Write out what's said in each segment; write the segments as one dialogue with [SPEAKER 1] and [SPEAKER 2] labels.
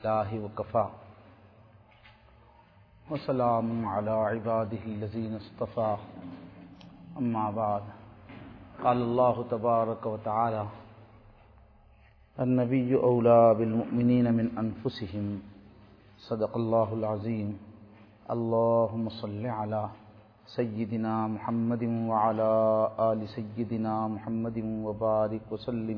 [SPEAKER 1] الله وكفى وسلام على عباده الذين اصطفى أما بعد قال الله تبارك وتعالى النبي أولى بالمؤمنين من أنفسهم صدق الله العظيم اللهم صل على سيدنا محمد وعلى آل سيدنا محمد وبارك وسلم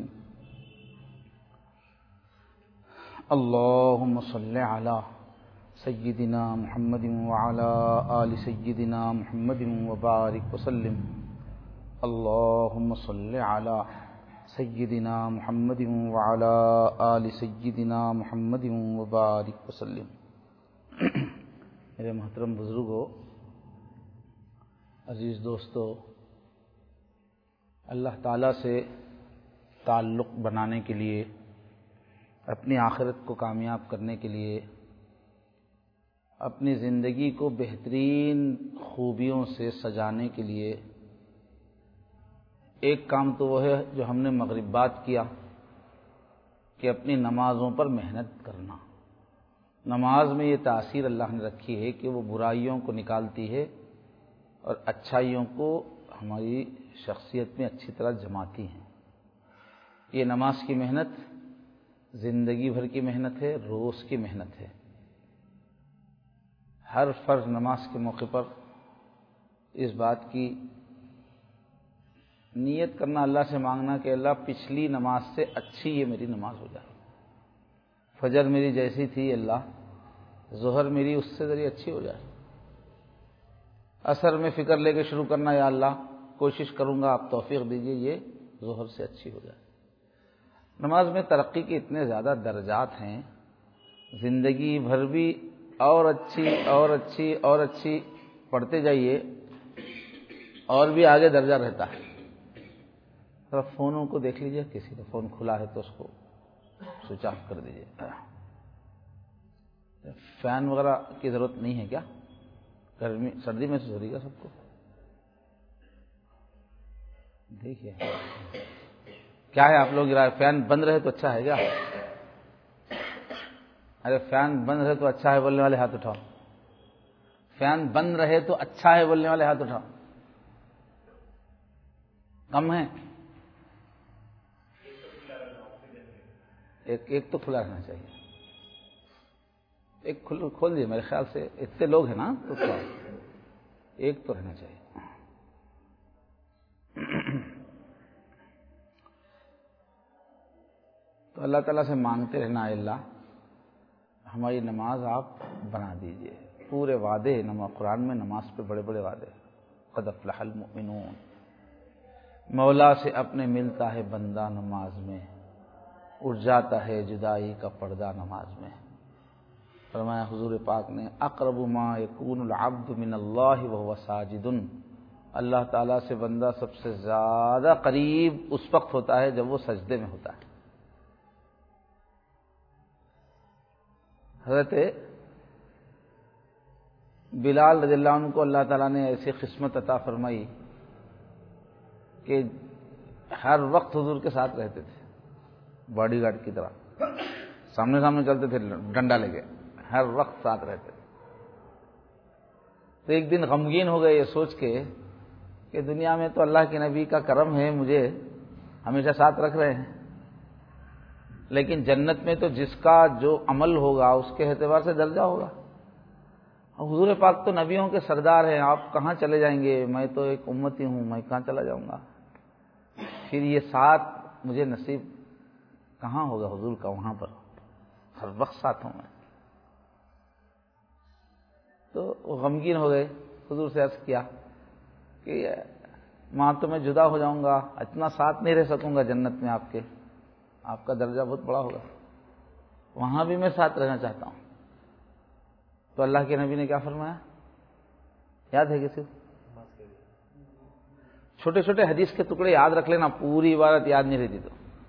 [SPEAKER 1] اللهم صل على سيدنا محمد وعلى آل سيدنا محمد وبارك وسلم اللهم صل على سيدنا محمد وعلى آل سيدنا محمد وبارك وسلم. میرے محترم بزرگوں، عزیز دوستو، اللہ تعالیٰ سے تعلق بنانے کے لیے، اپنی آخرت کو کامیاب کرنے کے لیے، اپنی زندگی کو بہترین خوبیوں سے سجانے کے لیے ایک کام تو وہ ہے جو ہم نے مغرب بعد کیا کہ اپنی نمازوں پر محنت کرنا. نماز میں یہ تاثیر اللہ نے رکھی ہے کہ وہ برائیوں کو نکالتی ہے اور اچھائیوں کو ہماری شخصیت میں اچھی طرح جماتی ہیں. یہ نماز کی محنت زندگی بھر کی محنت ہے، روز کی محنت ہے. ہر فرض نماز کے موقع پر اس بات کی نیت کرنا، اللہ سے مانگنا کہ اللہ پچھلی نماز سے اچھی یہ میری نماز ہو جائے. فجر میری جیسی تھی اللہ، ظہر میری اس سے ذریعے اچھی ہو جائے. عصر میں فکر لے کے شروع کرنا، یا اللہ کوشش کروں گا، آپ توفیق دیجئے یہ ظہر سے اچھی ہو جائے. نماز میں ترقی کے اتنے زیادہ درجات ہیں، زندگی بھر بھی اور اچھی اور اچھی اور اچھی پڑھتے جائیے اور بھی آگے درجہ رہتا ہے. ذرا فونوں کو دیکھ لیجئے، کسی کا فون کھلا ہے تو اس کو سوئچ آف کر دیجئے. فین وغیرہ کی ضرورت نہیں ہے کیا؟ گرمی سردی محسوس ہو رہی ہے سب کو؟ دیکھیے کیا ہے آپ لوگ رائے، فین بند رہے تو اچھا ہے کیا؟ ارے فین بند رہے تو اچھا ہے بولنے والے ہاتھ اٹھاؤ. فین بند رہے تو اچھا ہے بولنے والے ہاتھ اٹھاؤ. کم ہے؟ ایک تو کھلا رہنا چاہیے. ایک کھول دیجیے، میرے خیال سے اتنے لوگ ہیں نا تو ایک تو رہنا چاہیے. تو اللہ تعالیٰ سے مانگتے رہنا، اللہ ہماری نماز آپ بنا دیجئے. پورے وعدے قرآن میں نماز پہ بڑے بڑے وعدے. قد افلح المؤمنون، مولا سے اپنے ملتا ہے بندہ نماز میں، اٹھ جاتا ہے جدائی کا پردہ نماز میں. فرمایا حضور پاک نے، اقرب ما یکون العبد من اللہ وهو ساجد، اللہ تعالیٰ سے بندہ سب سے زیادہ قریب اس وقت ہوتا ہے جب وہ سجدے میں ہوتا ہے. حضرت بلال رضی اللہ عنہ کو اللہ تعالیٰ نے ایسی قسمت عطا فرمائی کہ ہر وقت حضور کے ساتھ رہتے تھے، باڈی گارڈ کی طرح سامنے سامنے چلتے تھے ڈنڈا لے کے، ہر وقت ساتھ رہتے تھے. تو ایک دن غمگین ہو گئے یہ سوچ کے کہ دنیا میں تو اللہ کے نبی کا کرم ہے، مجھے ہمیشہ ساتھ رکھ رہے ہیں، لیکن جنت میں تو جس کا جو عمل ہوگا اس کے اعتبار سے درجہ ہوگا. حضور پاک تو نبیوں کے سردار ہیں، آپ کہاں چلے جائیں گے؟ میں تو ایک امتی ہوں، میں کہاں چلا جاؤں گا؟ پھر یہ ساتھ مجھے نصیب کہاں ہوگا حضور کا؟ وہاں پر ہر وقت ساتھ ہوں میں. تو وہ غمگین ہو گئے، حضور سے عرض کیا کہ وہاں تو میں جدا ہو جاؤں گا، اتنا ساتھ نہیں رہ سکوں گا جنت میں آپ کے، آپ کا درجہ بہت بڑا ہوگا، وہاں بھی میں ساتھ رہنا چاہتا ہوں. تو اللہ کے نبی نے کیا فرمایا؟ یاد ہے کسی کو؟ چھوٹے چھوٹے حدیث کے ٹکڑے یاد رکھ لینا، پوری عبارت یاد نہیں رہتی تو.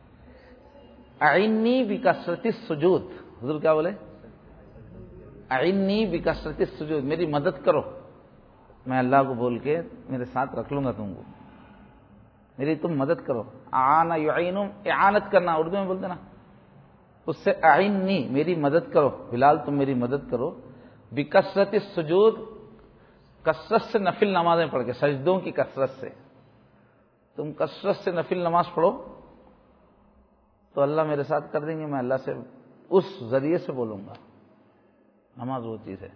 [SPEAKER 1] اعنی بکثرت السجود، حضور کیا بولے؟ اعنی بکثرت السجود، میری مدد کرو، میں اللہ کو بول کے میرے ساتھ رکھ لوں گا تم کو، میری تم مدد کرو. اعان یعین، اعانت کرنا اردو میں بولتے نا، اس سے اعنی میری مدد کرو، بلال تم میری مدد کرو، بکثرت السجود، کثرت سے نفل نمازیں پڑھ کے، سجدوں کی کثرت سے، تم کثرت سے نفل نماز پڑھو تو اللہ میرے ساتھ کر دیں گے، میں اللہ سے اس ذریعے سے بولوں گا۔ نماز وہ چیز ہے۔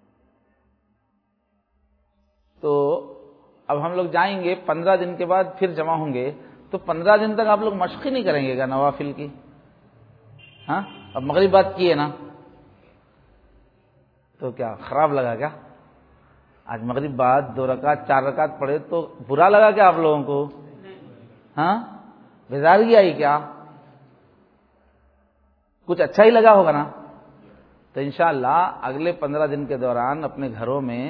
[SPEAKER 1] تو اب ہم لوگ جائیں گے 15 دن کے بعد پھر جمع ہوں گے، تو 15 دن تک آپ لوگ مشق ہی نہیں کریں گے گا نوافل کی؟ ہاں، اب مغرب بات کی ہے نا، تو کیا خراب لگا کیا؟ آج مغرب بعد 2 رکعت 4 رکعت پڑھے تو برا لگا کیا آپ لوگوں کو؟ ہاں، بیزارگی آئی کیا؟ کچھ اچھا ہی لگا ہوگا نا؟ تو انشاءاللہ اگلے 15 دن کے دوران اپنے گھروں میں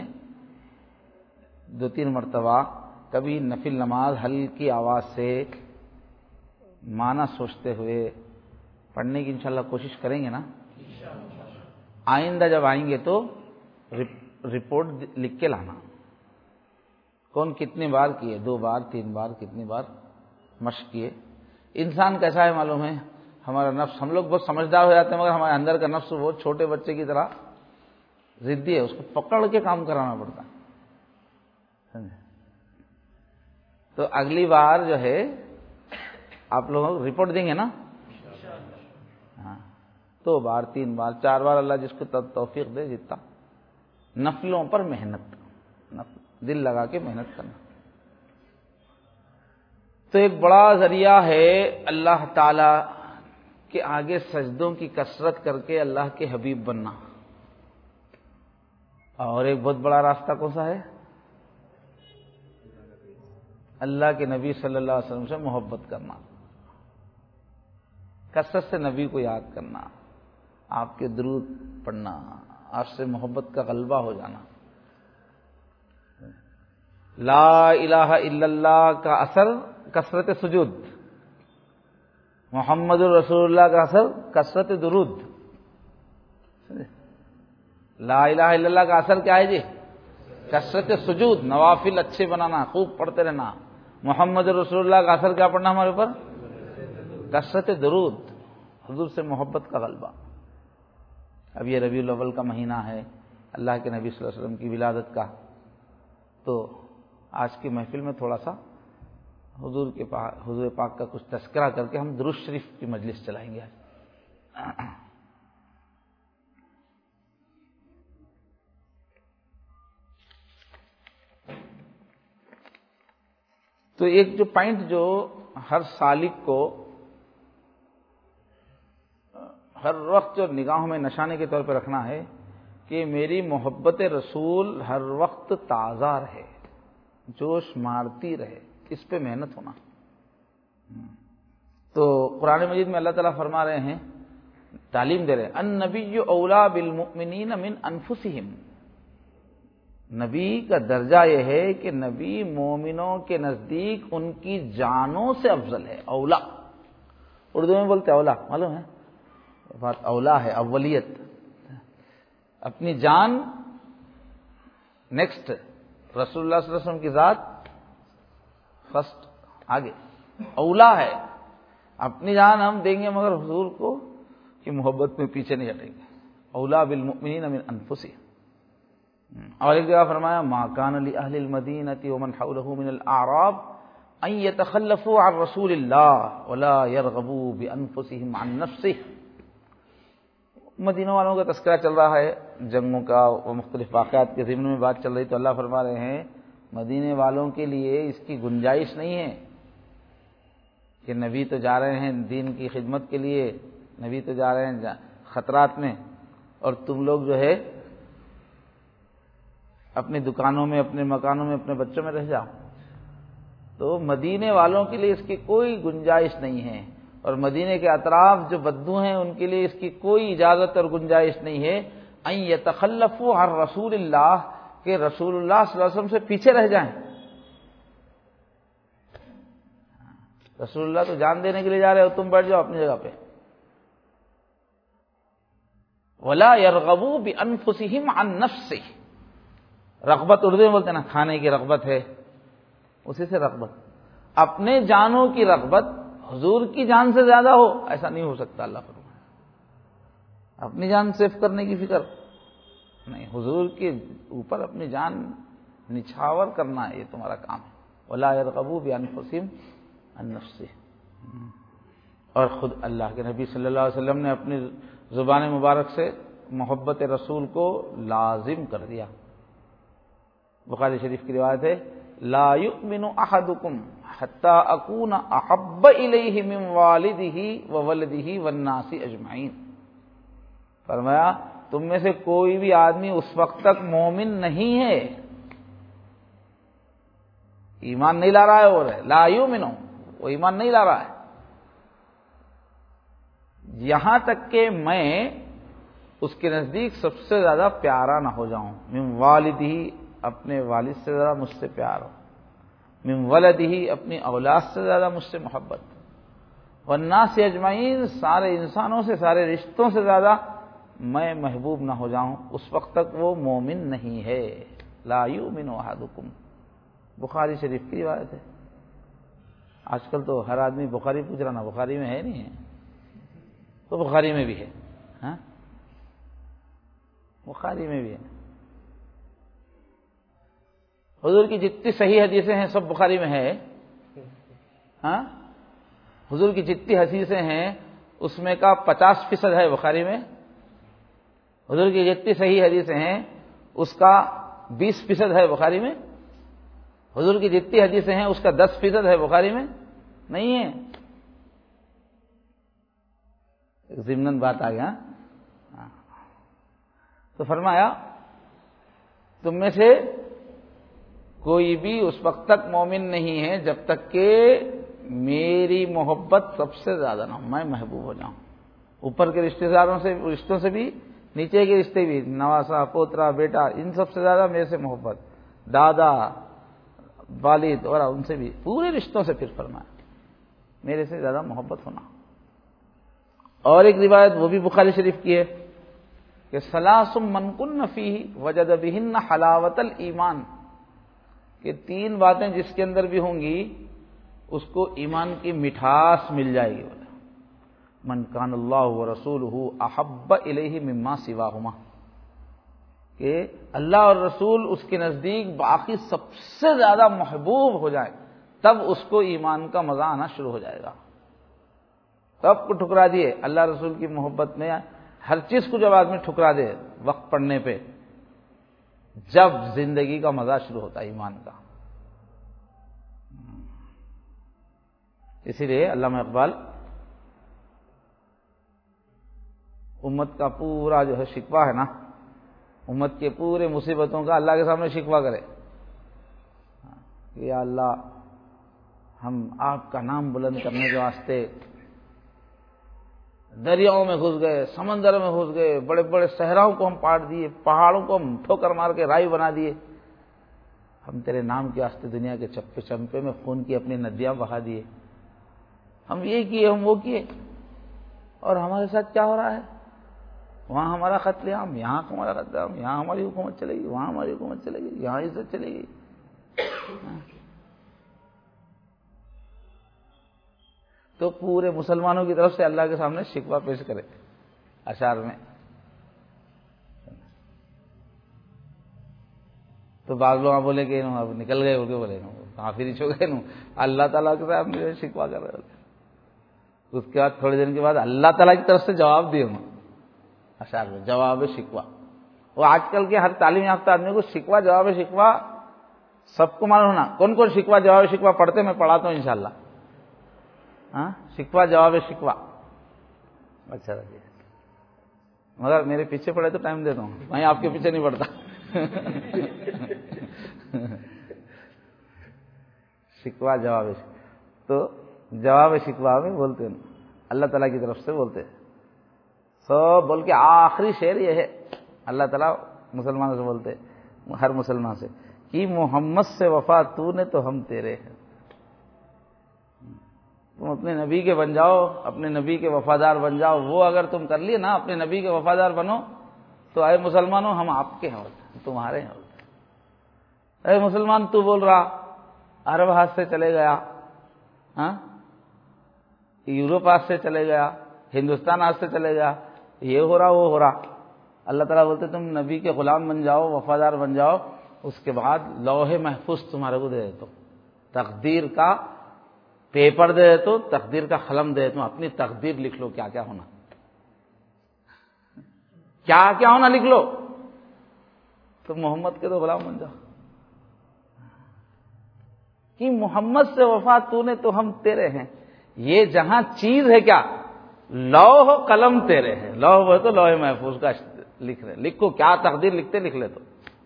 [SPEAKER 1] 2-3 مرتبہ کبھی نفل نماز ہلکی آواز سے معنی سوچتے ہوئے پڑھنے کی انشاءاللہ کوشش کریں گے نا۔ آئندہ جب آئیں گے تو رپورٹ لکھ کے لانا، کون کتنی بار کیے، 2 بار 3 بار کتنی بار مشق کیے۔ انسان کیسا ہے معلوم ہے؟ ہمارا نفس، ہم لوگ بہت سمجھدار ہو جاتے ہیں مگر ہمارے اندر کا نفس بہت چھوٹے بچے کی طرح ضدی ہے، اس کو پکڑ کے کام کرانا پڑتا ہے۔ تو اگلی بار جو ہے آپ لوگ رپورٹ دیں گے نا؟ ہاں، 2 بار 3 بار 4 بار، اللہ جس کو توفیق دے جتنا، نفلوں پر محنت، دل لگا کے محنت کرنا۔ تو ایک بڑا ذریعہ ہے اللہ تعالی کے آگے سجدوں کی کثرت کر کے اللہ کے حبیب بننا، اور ایک بہت بڑا راستہ کون سا ہے؟ اللہ کے نبی صلی اللہ علیہ وسلم سے محبت کرنا، کثرت سے نبی کو یاد کرنا، آپ کے درود پڑھنا، آپ سے محبت کا غلبہ ہو جانا۔ لا الہ الا اللہ کا اثر کثرت سجود، محمد الرسول اللہ کا اثر کثرت درود۔ لا الہ الا اللہ کا اثر کیا ہے جی؟ کثرت سجود، نوافل اچھے بنانا، خوب پڑھتے رہنا۔ محمد الرسول اللہ کا اثر کیا پڑھنا ہمارے اوپر؟ کثرت درود، حضور سے محبت کا غلبہ۔ اب یہ ربیع الاول کا مہینہ ہے، اللہ کے نبی صلی اللہ علیہ وسلم کی ولادت کا، تو آج کی محفل میں تھوڑا سا حضور پاک کا کچھ تذکرہ کر کے ہم درود شریف کی مجلس چلائیں گے۔ تو ایک جو پوائنٹ جو ہر سالک کو ہر وقت جو نگاہوں میں نشانے کے طور پہ رکھنا ہے کہ میری محبت رسول ہر وقت تازہ رہے، جوش مارتی رہے، اس پہ محنت ہونا۔ تو قرآن مجید میں اللہ تعالیٰ فرما رہے ہیں، تعلیم دے رہے ہیں، النبی اولا بالمؤمنین من انفسہم، نبی کا درجہ یہ ہے کہ نبی مومنوں کے نزدیک ان کی جانوں سے افضل ہے۔ اولا اردو میں بولتے اولا، معلوم ہے بات؟ اولا ہے اولیت، اپنی جان نیکسٹ، رسول اللہ صلی اللہ علیہ وسلم کی ذات فرسٹ، آگے اولا ہے۔ اپنی جان ہم دیں گے مگر حضور کو کی محبت میں پیچھے نہیں ہٹیں گے۔ اولا بالمؤمنین من انفسہم۔ اور ایک جگہ فرمایا ما کان لأہل المدینۃ ومن حولہ من الاعراب ان یتخلفوا عن رسول اللہ ولا یرغبوا بانفسہم عن نفسہ۔ مدینہ والوں کا تذکرہ چل رہا ہے، جنگوں کا اور مختلف واقعات کے ضمن میں بات چل رہی، تو اللہ فرما رہے ہیں مدینے والوں کے لیے اس کی گنجائش نہیں ہے کہ نبی تو جا رہے ہیں دین کی خدمت کے لیے، نبی تو جا رہے ہیں خطرات میں، اور تم لوگ جو ہے اپنی دکانوں میں، اپنے مکانوں میں، اپنے بچوں میں رہ جاؤ۔ تو مدینے والوں کے لیے اس کی کوئی گنجائش نہیں ہے، اور مدینے کے اطراف جو بدو ہیں ان کے لیے اس کی کوئی اجازت اور گنجائش نہیں ہے ان یتخلفوا عن رسول اللہ، کہ رسول اللہ صلی اللہ علیہ وسلم سے پیچھے رہ جائیں۔ رسول اللہ تو جان دینے کے لیے جا رہے ہو، تم بیٹھ جاؤ اپنی جگہ پہ۔ ولا یرغبوا بانفسہم عن نفسہ، رغبت اردو میں بولتے ہیں نا، کھانے کی رغبت ہے، اسی سے رغبت، اپنے جانوں کی رغبت حضور کی جان سے زیادہ ہو، ایسا نہیں ہو سکتا۔ اللہ فرمائے اپنی جان سیف کرنے کی فکر نہیں، حضور کے اوپر اپنی جان نچھاور کرنا ہے، یہ تمہارا کام ہے۔ وَلَا يَرْغَبُوا بِأَنفُسِهِمْ عَن نَفْسِهِ، اور خود اللہ کے نبی صلی اللہ علیہ وسلم نے اپنی زبان مبارک سے محبت رسول کو لازم کر دیا۔ بخاری شریف کی روایت ہے، لا یؤمن احدکم حتی اکون احب الیہ من والدہ وولدہ والناس اجمعین، فرمایا تم میں سے کوئی بھی آدمی اس وقت تک مومن نہیں ہے، ایمان نہیں لا رہا ہے، اور لا یؤمن، وہ ایمان نہیں لا رہا ہے، یہاں تک کہ میں اس کے نزدیک سب سے زیادہ پیارا نہ ہو جاؤں، من والدہ، اپنے والد سے زیادہ مجھ سے پیار ہو، من ولدہ، اپنی اولاد سے زیادہ مجھ سے محبت، والناس اجمعین، سارے انسانوں سے، سارے رشتوں سے زیادہ میں محبوب نہ ہو جاؤں، اس وقت تک وہ مومن نہیں ہے۔ لا یؤمن احدکم، بخاری شریف کی روایت ہے۔ آج کل تو ہر آدمی بخاری پوچھ رہا نا، بخاری میں ہے نہیں ہے تو بخاری میں بھی ہے، ہاں بخاری میں بھی ہے۔ حضور کی جتنی صحیح حدیثیں ہیں سب بخاری میں ہے، ہاں حضور کی جتنی حدیثیں ہیں اس میں کا 50% ہے بخاری میں، حضور کی جتنی صحیح حدیثیں ہیں اس کا 20% ہے بخاری میں، حضور کی جتنی حدیثیں ہیں اس کا 10% ہے بخاری میں نہیں ہے۔ ضمناً بات آ گیا، تو فرمایا تم میں سے کوئی بھی اس وقت تک مومن نہیں ہے جب تک کہ میری محبت سب سے زیادہ نہ ہو، میں محبوب ہو جاؤں، اوپر کے رشتوں سے بھی، نیچے کے رشتے بھی، نواسا، پوترا، بیٹا، ان سب سے زیادہ میرے سے محبت، دادا، والد اور ان سے بھی، پورے رشتوں سے پھر فرمایا میرے سے زیادہ محبت ہونا۔ اور ایک روایت وہ بھی بخاری شریف کی ہے کہ ثلاث من کن فیہ وجد بہن حلاوت الایمان، کہ 3 باتیں جس کے اندر بھی ہوں گی اس کو ایمان کی مٹھاس مل جائے گی۔ من کان اللہ ورسولہ احب الیہ مما سواہما، کہ اللہ اور رسول اس کے نزدیک باقی سب سے زیادہ محبوب ہو جائے، تب اس کو ایمان کا مزہ آنا شروع ہو جائے گا۔ سب کو ٹھکرا دیے اللہ رسول کی محبت میں، ہر چیز کو جب آدمی ٹھکرا دے وقت پڑنے پہ، جب زندگی کا مزہ شروع ہوتا ہے ایمان کا۔ اسی لیے علامہ اقبال امت کا پورا جو ہے شکوہ ہے نا، امت کے پورے مصیبتوں کا اللہ کے سامنے شکوہ کرے کہ یا اللہ ہم آپ کا نام بلند کرنے کے واسطے دریاؤں میں گھس گئے، سمندر میں گھس گئے، بڑے بڑے صحراؤں کو ہم پاٹ دیے، پہاڑوں کو ہم ٹھوکر مار کے رائی بنا دیے، ہم تیرے نام کے واسطے دنیا کے چپے چمپے میں خون کی اپنی ندیاں بہا دیے، ہم یہ کیے، ہم وہ کیے، اور ہمارے ساتھ کیا ہو رہا ہے؟ وہاں ہمارا قتل عام، یہاں ہمارا قتل عام، یہاں ہماری حکومت چلے گی، وہاں ہماری حکومت چلے گی، یہاں عزت چلے گی۔ تو پورے مسلمانوں کی طرف سے اللہ کے سامنے شکوہ پیش کرے اشعار میں۔ تو بعض لوگ بولے کہ اب نکل گئے، بولے کہاں فری چھو گئے، اللہ تعالیٰ کے ساتھ مجھے شکوہ کر رہے ہوتے۔ اس کے بعد تھوڑے دن کے بعد اللہ تعالیٰ کی طرف سے جواب دیے اشعار میں، جواب شکوہ۔ وہ آج کل کے ہر تعلیم یافتہ آدمی کو شکوہ جواب شکوہ سب کو معلوم ہونا۔ کون کون شکوہ جواب شکوہ پڑھتے میں پڑھاتا ہوں انشاءاللہ۔ ہاں شکوہ جواب شکوہ، اچھا رکھیے، مگر میرے پیچھے پڑے تو ٹائم دیتا ہوں، میں آپ کے پیچھے نہیں پڑتا۔ شکوہ جواب شکوہ، تو جواب شکوہ میں بولتے ہیں اللہ تعالیٰ کی طرف سے بولتے ہیں سب، بول کے آخری شعر یہ ہے، اللہ تعالیٰ مسلمانوں سے بولتے ہر مسلمان سے کہ محمد سے وفا تو نے تو ہم تیرے ہیں، تم اپنے نبی کے بن جاؤ، اپنے نبی کے وفادار بن جاؤ، وہ اگر تم کر لیے نا، اپنے نبی کے وفادار بنو تو اے مسلمانوں ہم آپ کے ہیں، تمہارے ہیں۔ اے مسلمان تو بول رہا عرب ہاتھ سے چلے گیا، ہاں یورپ ہاتھ سے چلے گیا، ہندوستان ہاتھ سے چلے گیا، یہ ہو رہا وہ ہو رہا. اللہ تعالیٰ بولتے تم نبی کے غلام بن جاؤ، وفادار بن جاؤ، اس کے بعد لوح محفوظ تمہارے کو دے دیتا ہوں، تقدیر کا پیپر دے دیتا ہوں، تقدیر کا قلم دے دیتا ہوں، اپنی تقدیر لکھ لو کیا کیا ہونا، کیا کیا ہونا لکھ لو. تم محمد کے تو غلام بن جاؤ کہ محمد سے وفا تو نے تو ہم تیرے ہیں. یہ جہاں چیز ہے کیا، لوح و قلم تیرے ہیں. لوح وہ تو لوح محفوظ کا لکھ رہے، لکھو کیا تقدیر لکھتے لکھ لے. تو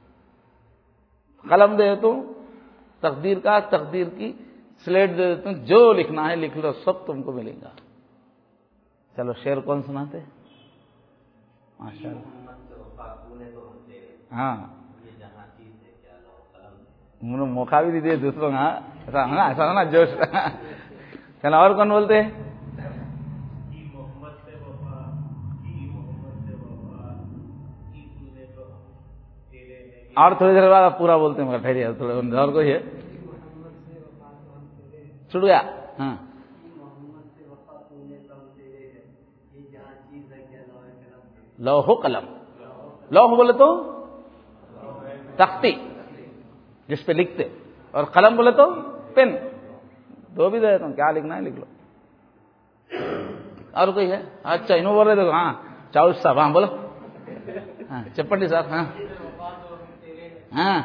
[SPEAKER 1] قلم دے دیتا ہوں تقدیر کا، تقدیر کی سلیٹ دے دیتا ہوں، جو لکھنا ہے لکھ لو، سب تم کو ملے گا. چلو شعر کون سناتے؟ ماشاء اللہ. ہاں موقع بھی دیجیے دوسروں کا، ایسا نا جوش. چلو اور کون بولتے ہیں؟ اور تھوڑی دیر بعد آپ پورا بولتے ہیں، مگر ٹھہریے تھوڑے اور کوئی ہے چھوٹ گیا. ہاں لوح و قلم. لوح بولے تو تختی جس پہ لکھتے، اور قلم بولے تو پین. دو بھی دے دیتا ہوں، کیا لکھنا ہے لکھ لو. اور کوئی ہے؟ اچھا انہوں بول رہے تھے. ہاں چاؤس صاحب، ہاں بولو. ہاں چپٹی صاحب. ہاں ہاں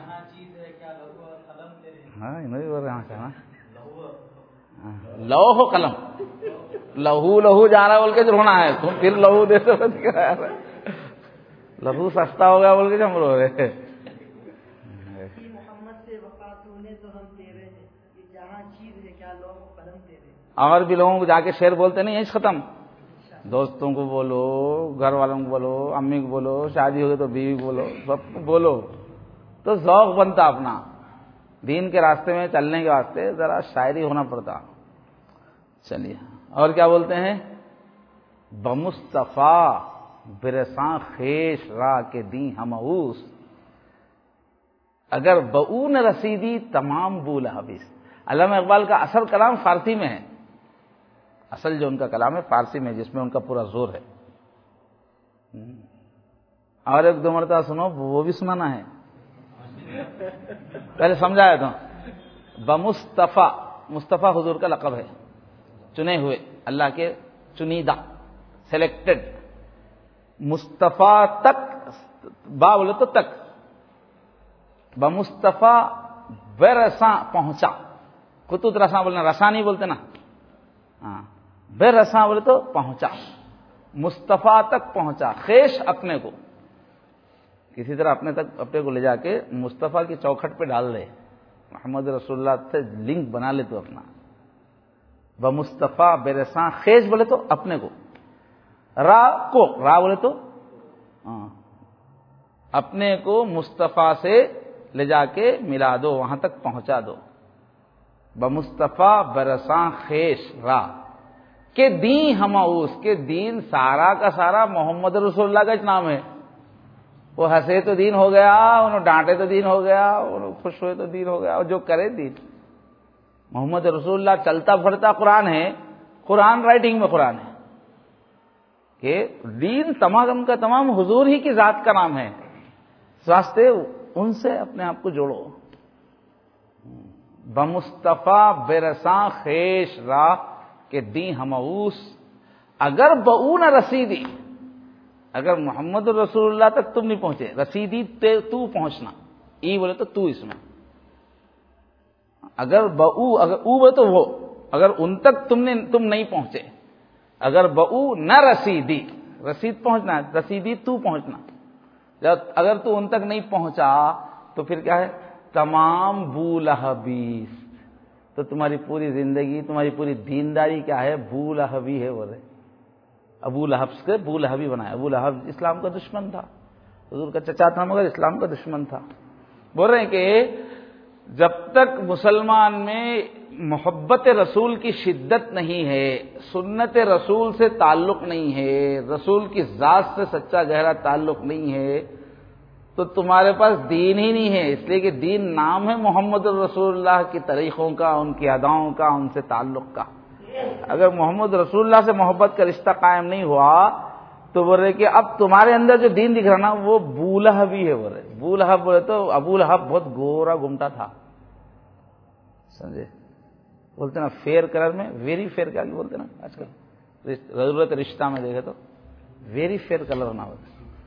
[SPEAKER 1] ہاں انہوں بھی بول رہے ہیں. ہاں لوح و قلم. لہو لہو جا رہا بول کے جو رونا ہے، تم پھر لہو دے دو. لہو سستا ہو گیا بول کے ہم رو رہے. اور بھی لوگوں کو جا کے شعر بولتے نہیں ہیں ختم. دوستوں کو بولو، گھر والوں کو بولو، امی کو بولو، شادی ہو گئی تو بیوی کو بولو، سب کو بولو تو ذوق بنتا اپنا. دین کے راستے میں چلنے کے واسطے ذرا شاعری ہونا پڑتا. چلیے اور کیا بولتے ہیں؟ بمصطفیٰ برساں خیش را کے دیں ہمعوس، اگر بؤن رسیدی تمام بول حبیس. علامہ اقبال کا اصل کلام فارسی میں ہے. اصل جو ان کا کلام ہے فارسی میں، جس میں ان کا پورا زور ہے. اور ایک دو مرتبہ سنو، وہ بھی سنانا ہے. پہلے سمجھایا تھا. بمصطفیٰ، مصطفیٰ حضور کا لقب ہے، چنے ہوئے، اللہ کے چنیدہ، سلیکٹڈ. مصطفیٰ تک، با بولے تو تک. بمصطفیٰ برساں پہنچا. خطوط رساں بولنا، رساں نہیں بولتے نا. ہاں برساں بولے تو پہنچا. مصطفیٰ تک پہنچا، خیش اپنے کو، کسی طرح اپنے کو لے جا کے مصطفیٰ کی چوکھٹ پہ ڈال دے. محمد رسول اللہ سے لنک بنا لے تو اپنا. بمصطفیٰ برساں خیش بولے تو اپنے کو، را کو، را بولے تو اپنے کو مصطفیٰ سے لے جا کے ملا دو، وہاں تک پہنچا دو. بمصطفیٰ برساں خیش را کہ دین ہمعوس، کے دین سارا کا سارا محمد رسول اللہ کا نام ہے. وہ ہنسے تو دین ہو گیا، انہوں ڈانٹے تو دین ہو گیا، انہوں خوش ہوئے تو دین ہو گیا، اور جو کرے دین. محمد رسول اللہ چلتا پھرتا قرآن ہے، قرآن رائٹنگ میں قرآن ہے کہ دین تمام کا تمام حضور ہی کی ذات کا نام ہے. اس واسطے ان سے اپنے آپ کو جوڑو. بمصطفیٰ برساں خیش را کہ دیں ہمعوس، اگر بؤن رسیدی، اگر محمد رسول اللہ تک تم نہیں پہنچے، رسیدی تو پہنچنا، ای بولے تو تو اس میں. اگر بؤ، اگر او بولے تو وہ، اگر ان تک تم نہیں پہنچے، اگر بؤ نہ رسیدی، رسید پہنچنا ہے، رسیدی تو پہنچنا. اگر تو ان تک نہیں پہنچا تو پھر کیا ہے؟ تمام بو لہبیس، تو تمہاری پوری زندگی، تمہاری پوری دینداری کیا ہے؟ بو لہبی ہے. بولے ابو لہب سے بو لہبی بنایا. ابو لہب اسلام کا دشمن تھا، حضور کا چچا تھا مگر اسلام کا دشمن تھا. بول رہے ہیں کہ جب تک مسلمان میں محبت رسول کی شدت نہیں ہے، سنت رسول سے تعلق نہیں ہے، رسول کی ذات سے سچا گہرا تعلق نہیں ہے، تو تمہارے پاس دین ہی نہیں ہے. اس لیے کہ دین نام ہے محمد رسول اللہ کی طریقوں کا، ان کی اداؤں کا، ان سے تعلق کا. اگر محمد رسول اللہ سے محبت کا رشتہ قائم نہیں ہوا تو بول رہے کہ اب تمہارے اندر جو دین دکھ رہا نا وہ بولہبی ہے. بول رہے بولہب بولے تو ابو لہب بہت گورا گمٹا تھا, سمجھے, بولتے نا فیئر کلر میں ویری فیئر کیا بولتے نا آج کل ضرورت رشتہ میں دیکھے تو ویری فیئر کلر ہونا ہوتا.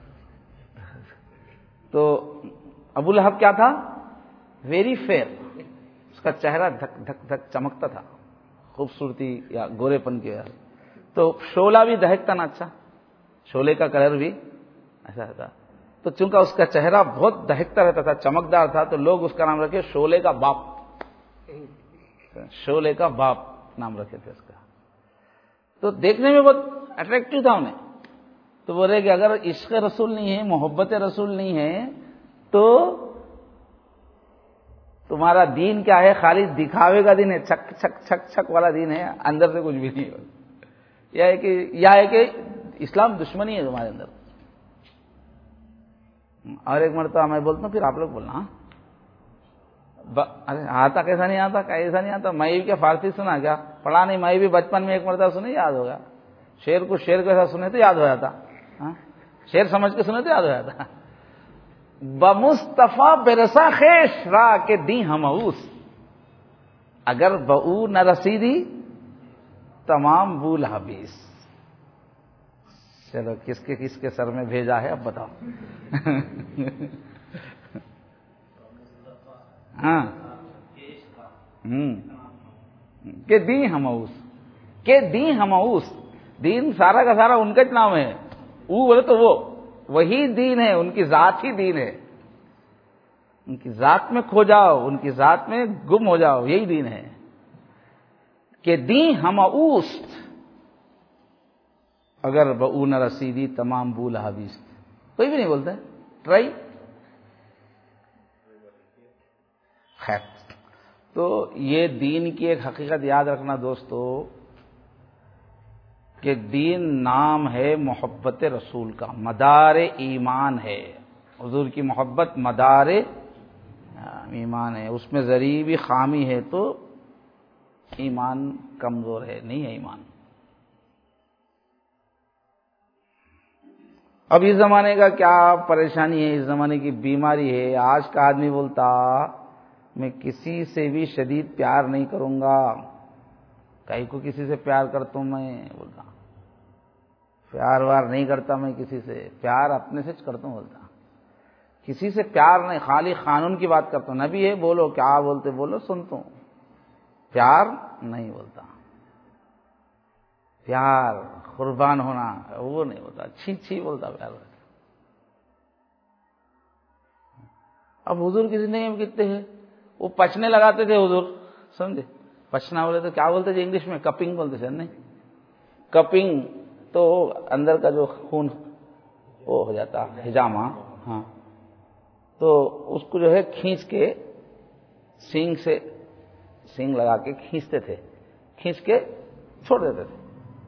[SPEAKER 1] تو ابو لہب کیا تھا؟ Very fair. اس کا چہرہ دھک دھک دھک چمکتا تھا خوبصورتی یا گورے پن کی وجہ سے. تو شعلہ بھی دہکتا نا, اچھا شعلے کا کلر بھی ایسا تھا. تو چونکہ اس کا چہرہ بہت دہکتا رہتا تھا, چمکدار تھا, تو لوگ اس کا نام رکھے شعلے کا باپ. شعلے کا باپ نام رکھے تھے اس کا. تو دیکھنے میں بہت اٹریکٹیو تھا انہیں. تو بول رہے کہ اگر عشق رسول نہیں ہے, محبت رسول نہیں ہے, تو تمہارا دین کیا ہے؟ خالی دکھاوے کا دین ہے, چھک چھک چھک چھک والا دین ہے, اندر سے کچھ بھی نہیں ہے. یا ہے کہ اسلام دشمنی ہے تمہارے اندر. اور ایک مرتبہ میں بولتا ہوں, پھر آپ لوگ بولنا. ارے آتا کیسا نہیں آتا, کیسا نہیں آتا. میں کیا فارسی سنا کیا, پڑھا نہیں. میں بھی بچپن میں ایک مرتبہ سنے, یاد ہوگا. شعر کو شعر کو ایسا سنے تو یاد ہو جاتا, شعر سمجھ کے سنے تو یاد ہو جاتا. بمصطفیٰ برسا خیش را کے دی ہمعوس, اگر بہو نہ رسیدی تمام بول حبیس. چلو کس کے سر میں بھیجا ہے اب بتاؤ. ہاں کہ دی ہمعوس, کہ دی ہمعوس. دین سارا کا سارا ان کا نام ہے. وہ بولے تو وہ وہی دین ہے, ان کی ذات ہی دین ہے. ان کی ذات میں کھو جاؤ, ان کی ذات میں گم ہو جاؤ, یہی دین ہے. کہ دی ہمعوس اگر بہو نہ رسیدی تمام بول حبیس. کوئی بھی نہیں بولتا ہے, ٹرائی. خیر, تو یہ دین کی ایک حقیقت یاد رکھنا دوستو, کہ دین نام ہے محبت رسول کا, مدار ایمان ہے. حضور کی محبت مدار ایمان ہے. اس میں ذری بھی خامی ہے تو ایمان کمزور ہے, نہیں ہے ایمان. اب اس زمانے کا کیا پریشانی ہے, اس زمانے کی بیماری ہے. آج کا آدمی بولتا میں کسی سے بھی شدید پیار نہیں کروں گا. کہیں کو کسی سے پیار کرتا ہوں, میں بولتا پیار وار نہیں کرتا میں کسی سے, پیار اپنے سے کرتا ہوں. بولتا کسی سے پیار نہیں, خالی قانون کی بات کرتا ہوں. نبی ہے بولو, کیا بولتے بولو, سنتا ہوں. پیار نہیں بولتا. پیار قربان ہونا وہ نہیں بولتا, چھی بولتا پیار. اب حضور کی زندگی میں کتنے ہیں, وہ پچنے لگاتے تھے حضور, سمجھے. پچنا بولے تو کیا بولتے تھے انگلش میں, کپنگ بولتے تھے. نہیں, کپنگ تو اندر کا جو خون وہ ہو جاتا ہجامہ, ہاں, تو اس کو جو ہے کھینچ کے سینگ سے, سینگ لگا کے کھینچتے تھے, کھینچ کے چھوڑ دیتے تھے.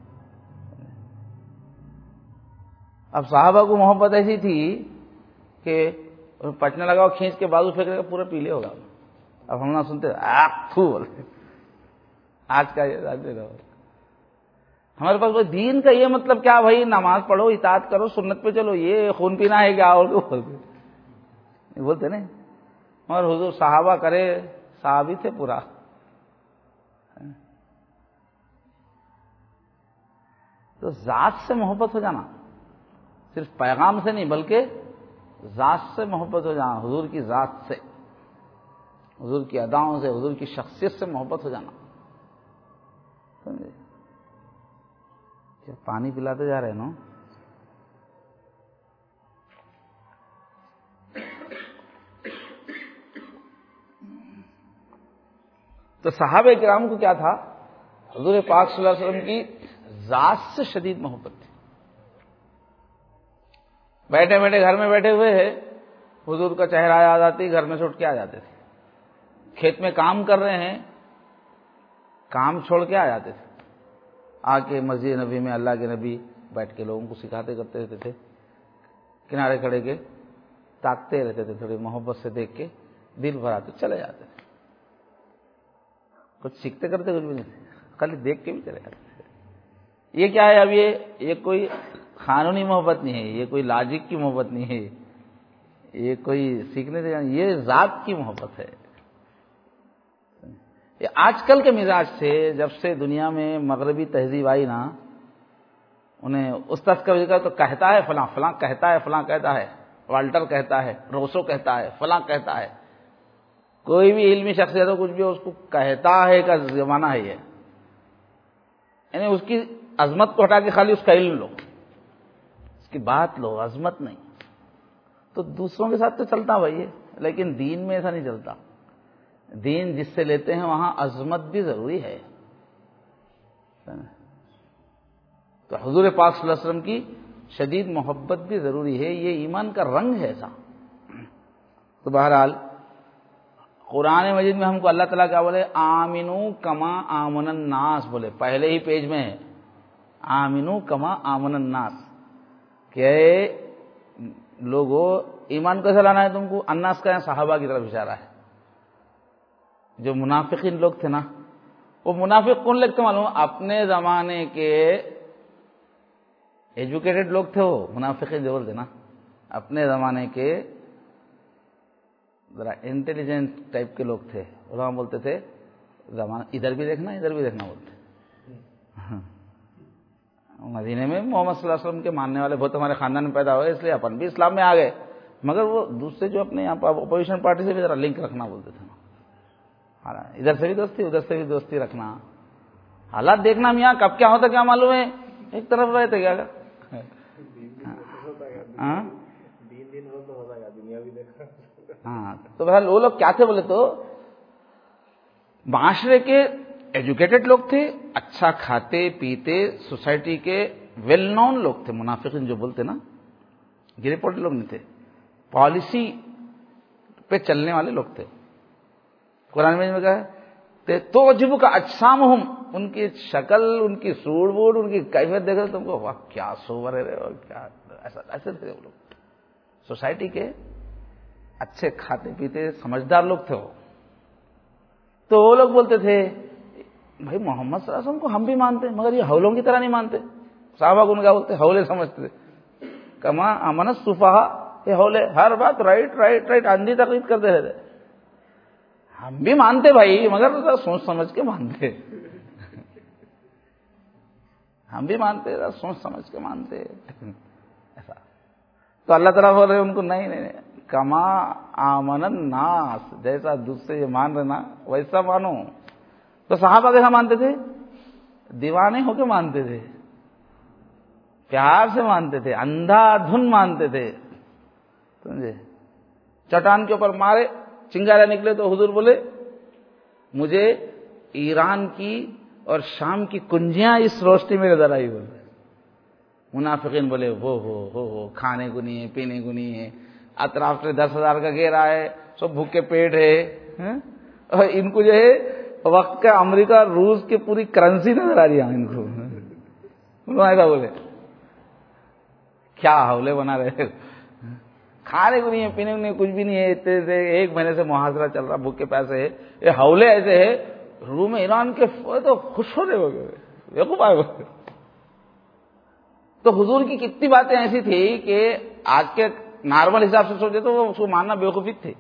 [SPEAKER 1] اب صحابہ کو محبت ایسی تھی کہ پچنے لگاؤ, کھینچ کے بازو پھینک گا, پورے پیلے ہوگا. اب ہم نہ سنتے بولتے. آج کا ہمارے پاس دین کا یہ مطلب کیا بھائی, نماز پڑھو, اطاعت کرو, سنت پہ چلو, یہ خون پینا ہے کیا, اور بولتے نہیں. اور حضور صحابہ کرے, صحابی تھے پورا. تو ذات سے محبت ہو جانا, صرف پیغام سے نہیں بلکہ ذات سے محبت ہو جانا, حضور کی ذات سے, حضور کی اداؤں سے, حضور کی شخصیت سے محبت ہو جانا. سمجھے, کیا پانی پلاتے جا رہے ہیں نا. تو صحابہ کرام کو کیا تھا, حضور پاک صلی اللہ علیہ وسلم کی ذات سے شدید محبت تھی. بیٹھے بیٹھے گھر میں بیٹھے ہوئے ہیں, حضور کا چہرہ یاد آتی, گھر میں سے اٹھ کے آ جاتے تھے. کھیت میں کام کر رہے ہیں, کام چھوڑ کے آ جاتے تھے, آ کے مسجد نبی میں اللہ کے نبی بیٹھ کے لوگوں کو سکھاتے کرتے رہتے تھے. کنارے کھڑے کے تاکتے رہتے تھے, تھوڑی محبت سے دیکھ کے دل بھر آتے, چلے جاتے تھے. کچھ سیکھتے کرتے کچھ بھی نہیں, خالی دیکھ کے بھی چلے جاتے تھے. یہ کیا ہے, اب یہ کوئی قانونی محبت نہیں ہے، یہ کوئی لاجک کی محبت نہیں ہے، یہ کوئی سیکھنے سے، یہ ذات کی محبت ہے۔ یہ آج کل کے مزاج سے جب سے دنیا میں مغربی تہذیب آئی نا، انہیں اس تذکر کا تو کہتا ہے فلاں فلاں کہتا ہے، فلاں کہتا ہے، والٹر کہتا ہے، روسو کہتا ہے، فلاں کہتا ہے، کوئی بھی علمی شخصیت ہو کچھ بھی ہو، اس کو کہتا ہے کا زمانہ ہے یہ، یعنی اس کی عظمت کو ہٹا کے خالی اس کا علم لو، اس کی بات لو، عظمت نہیں۔ تو دوسروں کے ساتھ تو چلتا بھائی ہے، لیکن دین میں ایسا نہیں چلتا۔ دین جس سے لیتے ہیں وہاں عظمت بھی ضروری ہے۔ تو حضور پاک صلی اللہ علیہ وسلم کی شدید محبت بھی ضروری ہے، یہ ایمان کا رنگ ہے ایسا۔ تو بہرحال قرآن مجید میں ہم کو اللہ تعالیٰ کیا بولے؟ آمنو کما آمن الناس بولے، پہلے ہی پیج میں ہے آمنو کما آمن الناس، کہ لوگوں ایمان کیسے لانا ہے تم کو؟ الناس کا صحابہ کی طرف اشارہ ہے۔ جو منافقین لوگ تھے نا، وہ منافق کون لگتے معلوم؟ اپنے زمانے کے ایجوکیٹڈ لوگ تھے، وہ منافقین جو بولتے نا، اپنے زمانے کے ذرا انٹیلیجنٹ ٹائپ کے لوگ تھے، وہاں بولتے تھے زمانہ ادھر بھی دیکھنا ادھر بھی دیکھنا بولتے۔ مدینے میں محمد صلی اللہ علیہ وسلم کے ماننے والے بہت ہمارے خاندان میں پیدا ہوئے، اس لیے اپن بھی اسلام میں آ گئے، مگر وہ دوسرے جو اپنے یہاں پر اپوزیشن پارٹی سے بھی ذرا لنک رکھنا بولتے تھے، ادھر سے بھی دوستی ادھر سے بھی دوستی رکھنا، حالات دیکھنا میاں کب کیا ہوتا کیا معلوم ہے، ایک طرف رہے تھے کیا ہاں۔ تو بہرحال وہ لوگ کیا تھے بولے تو معاشرے کے ایجوکیٹڈ لوگ تھے، اچھا کھاتے پیتے، سوسائٹی کے ویل نون لوگ تھے، منافقین جو بولتے نا، گرے پوٹے لوگ نہیں تھے، پالیسی پہ چلنے والے لوگ تھے۔ قرآن میں کہا ہے تو عجب کا اجسامہم، ان کی شکل، ان کی سوڑ بوڑ، ان کی کیفیت دیکھ تم کو واہ کیا سوبر ہے، کیا ایسے تھے وہ لوگ، سوسائٹی کے اچھے کھاتے پیتے سمجھدار لوگ تھے وہ۔ تو وہ لوگ بولتے تھے بھائی محمد صلی اللہ علیہ وسلم کو ہم بھی مانتے ہیں، مگر یہ حولوں کی طرح نہیں مانتے۔ صحابہ کو ان کا بولتے حولے سمجھتے تھے، کما امن السفہاء، یہ حولے، ہر بات رائٹ رائٹ رائٹ، اندھی تقلید کرتے رہتے۔ ہم بھی مانتے بھائی، مگر سوچ سمجھ کے مانتے، ہم بھی مانتے، سوچ سمجھ کے مانتے ایسا۔ تو اللہ تعالیٰ بول رہے ان کو نہیں نہیں نہیں، کما آمن الناس، جیسا دوسرے یہ مان رہے نا ویسا مانو۔ تو صحابہ کیسا مانتے تھے؟ دیوانے ہو کے مانتے تھے، پیار سے مانتے تھے، اندھا دھن مانتے تھے، سمجھے؟ چٹان کے اوپر مارے چنگارے نکلے تو حضور بولے مجھے ایران کی اور شام کی کنجیاں اس روشنی میں نظر آئی، بولے۔ منافقین بولے ہو کھانے کو نہیں ہے، پینے کو نہیں ہے، اطراف سے 10,000 کا گھیرا ہے، سب بھوکے پیٹ ہے، اور ان کو جو ہے وقت کا امریکہ روس کی پوری کرنسی نظر آ رہی ہے ان کو، انہوں ایسا بولے کیا حولے بنا رہے، کھانے کو نہیں ہے، پینے کو نہیں ہے، کچھ بھی نہیں ہے، اتنے 1 مہینے سے محاصرہ چل رہا، بھوکے پیسے ہے، یہ حولے ایسے ہے، روم ایران کے تو خوش ہو رہے ہو گئے، بیوقوف آئے ہوئے۔ تو حضور کی کتنی باتیں ایسی تھی کہ آج کے نارمل حساب سے سوچے تو وہ اس کو ماننا بیوقوفی تھی،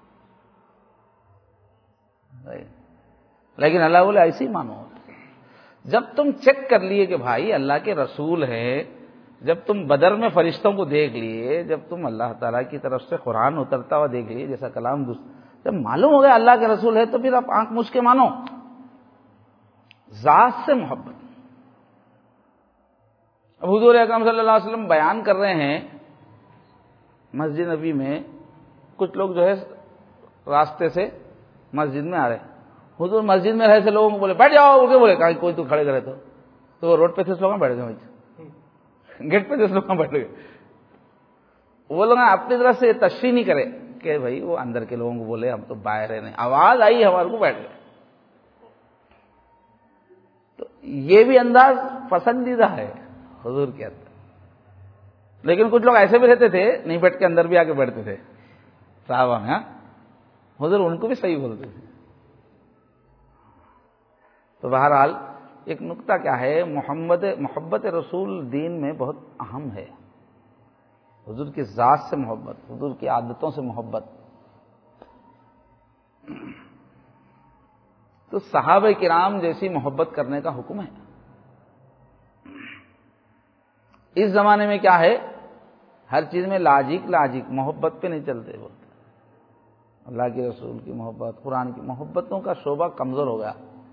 [SPEAKER 1] لیکن اللہ بولے ایسی مانو۔ جب تم چیک کر لیے کہ بھائی اللہ کے رسول ہے، جب تم بدر میں فرشتوں کو دیکھ لیے، جب تم اللہ تعالیٰ کی طرف سے قرآن اترتا ہوا دیکھ لیے، جیسا کلام جب معلوم ہو گیا اللہ کے رسول ہے، تو پھر آپ آنکھ مچھ کے مانو۔ ذات سے محبت۔ اب حضور اکرم صلی اللہ علیہ وسلم بیان کر رہے ہیں مسجد نبی میں، کچھ لوگ جو ہے راستے سے مسجد میں آ رہے ہیں، حضور مسجد میں رہے سے لوگوں کو بولے بیٹھ جاؤ، ان کے بولے کہیں کوئی تو کھڑے کرے تو وہ روڈ پہ تھے لوگ بیٹھ گئے، گیٹ پہ جس لوگ بیٹھ گئے، وہ لوگ اپنی طرف سے تشریح نہیں کرے کہ بھائی وہ اندر کے لوگوں کو بولے ہم تو باہر ہیں، آواز آئی ہمارے کو بیٹھ گئے۔ تو یہ بھی انداز پسندیدہ ہے حضور کے اندر، لیکن کچھ لوگ ایسے بھی رہتے تھے نہیں بیٹھ کے اندر بھی آ کے بیٹھتے تھے صحابہ میں، حضور ان کو بھی صحیح بولتے تھے۔ تو بہرحال ایک نقطہ کیا ہے، محبت رسول دین میں بہت اہم ہے. حضور کی ذات سے محبت، حضور کی عادتوں سے محبت. تو صحابہ کرام جیسی محبت کرنے کا حکم ہے. اس زمانے میں کیا ہے، ہر چیز میں لاجک محبت پہ نہیں چلتے. بولتے اللہ کے رسول کی محبت، قرآن کی محبتوں کا شعبہ کمزور ہو گیا.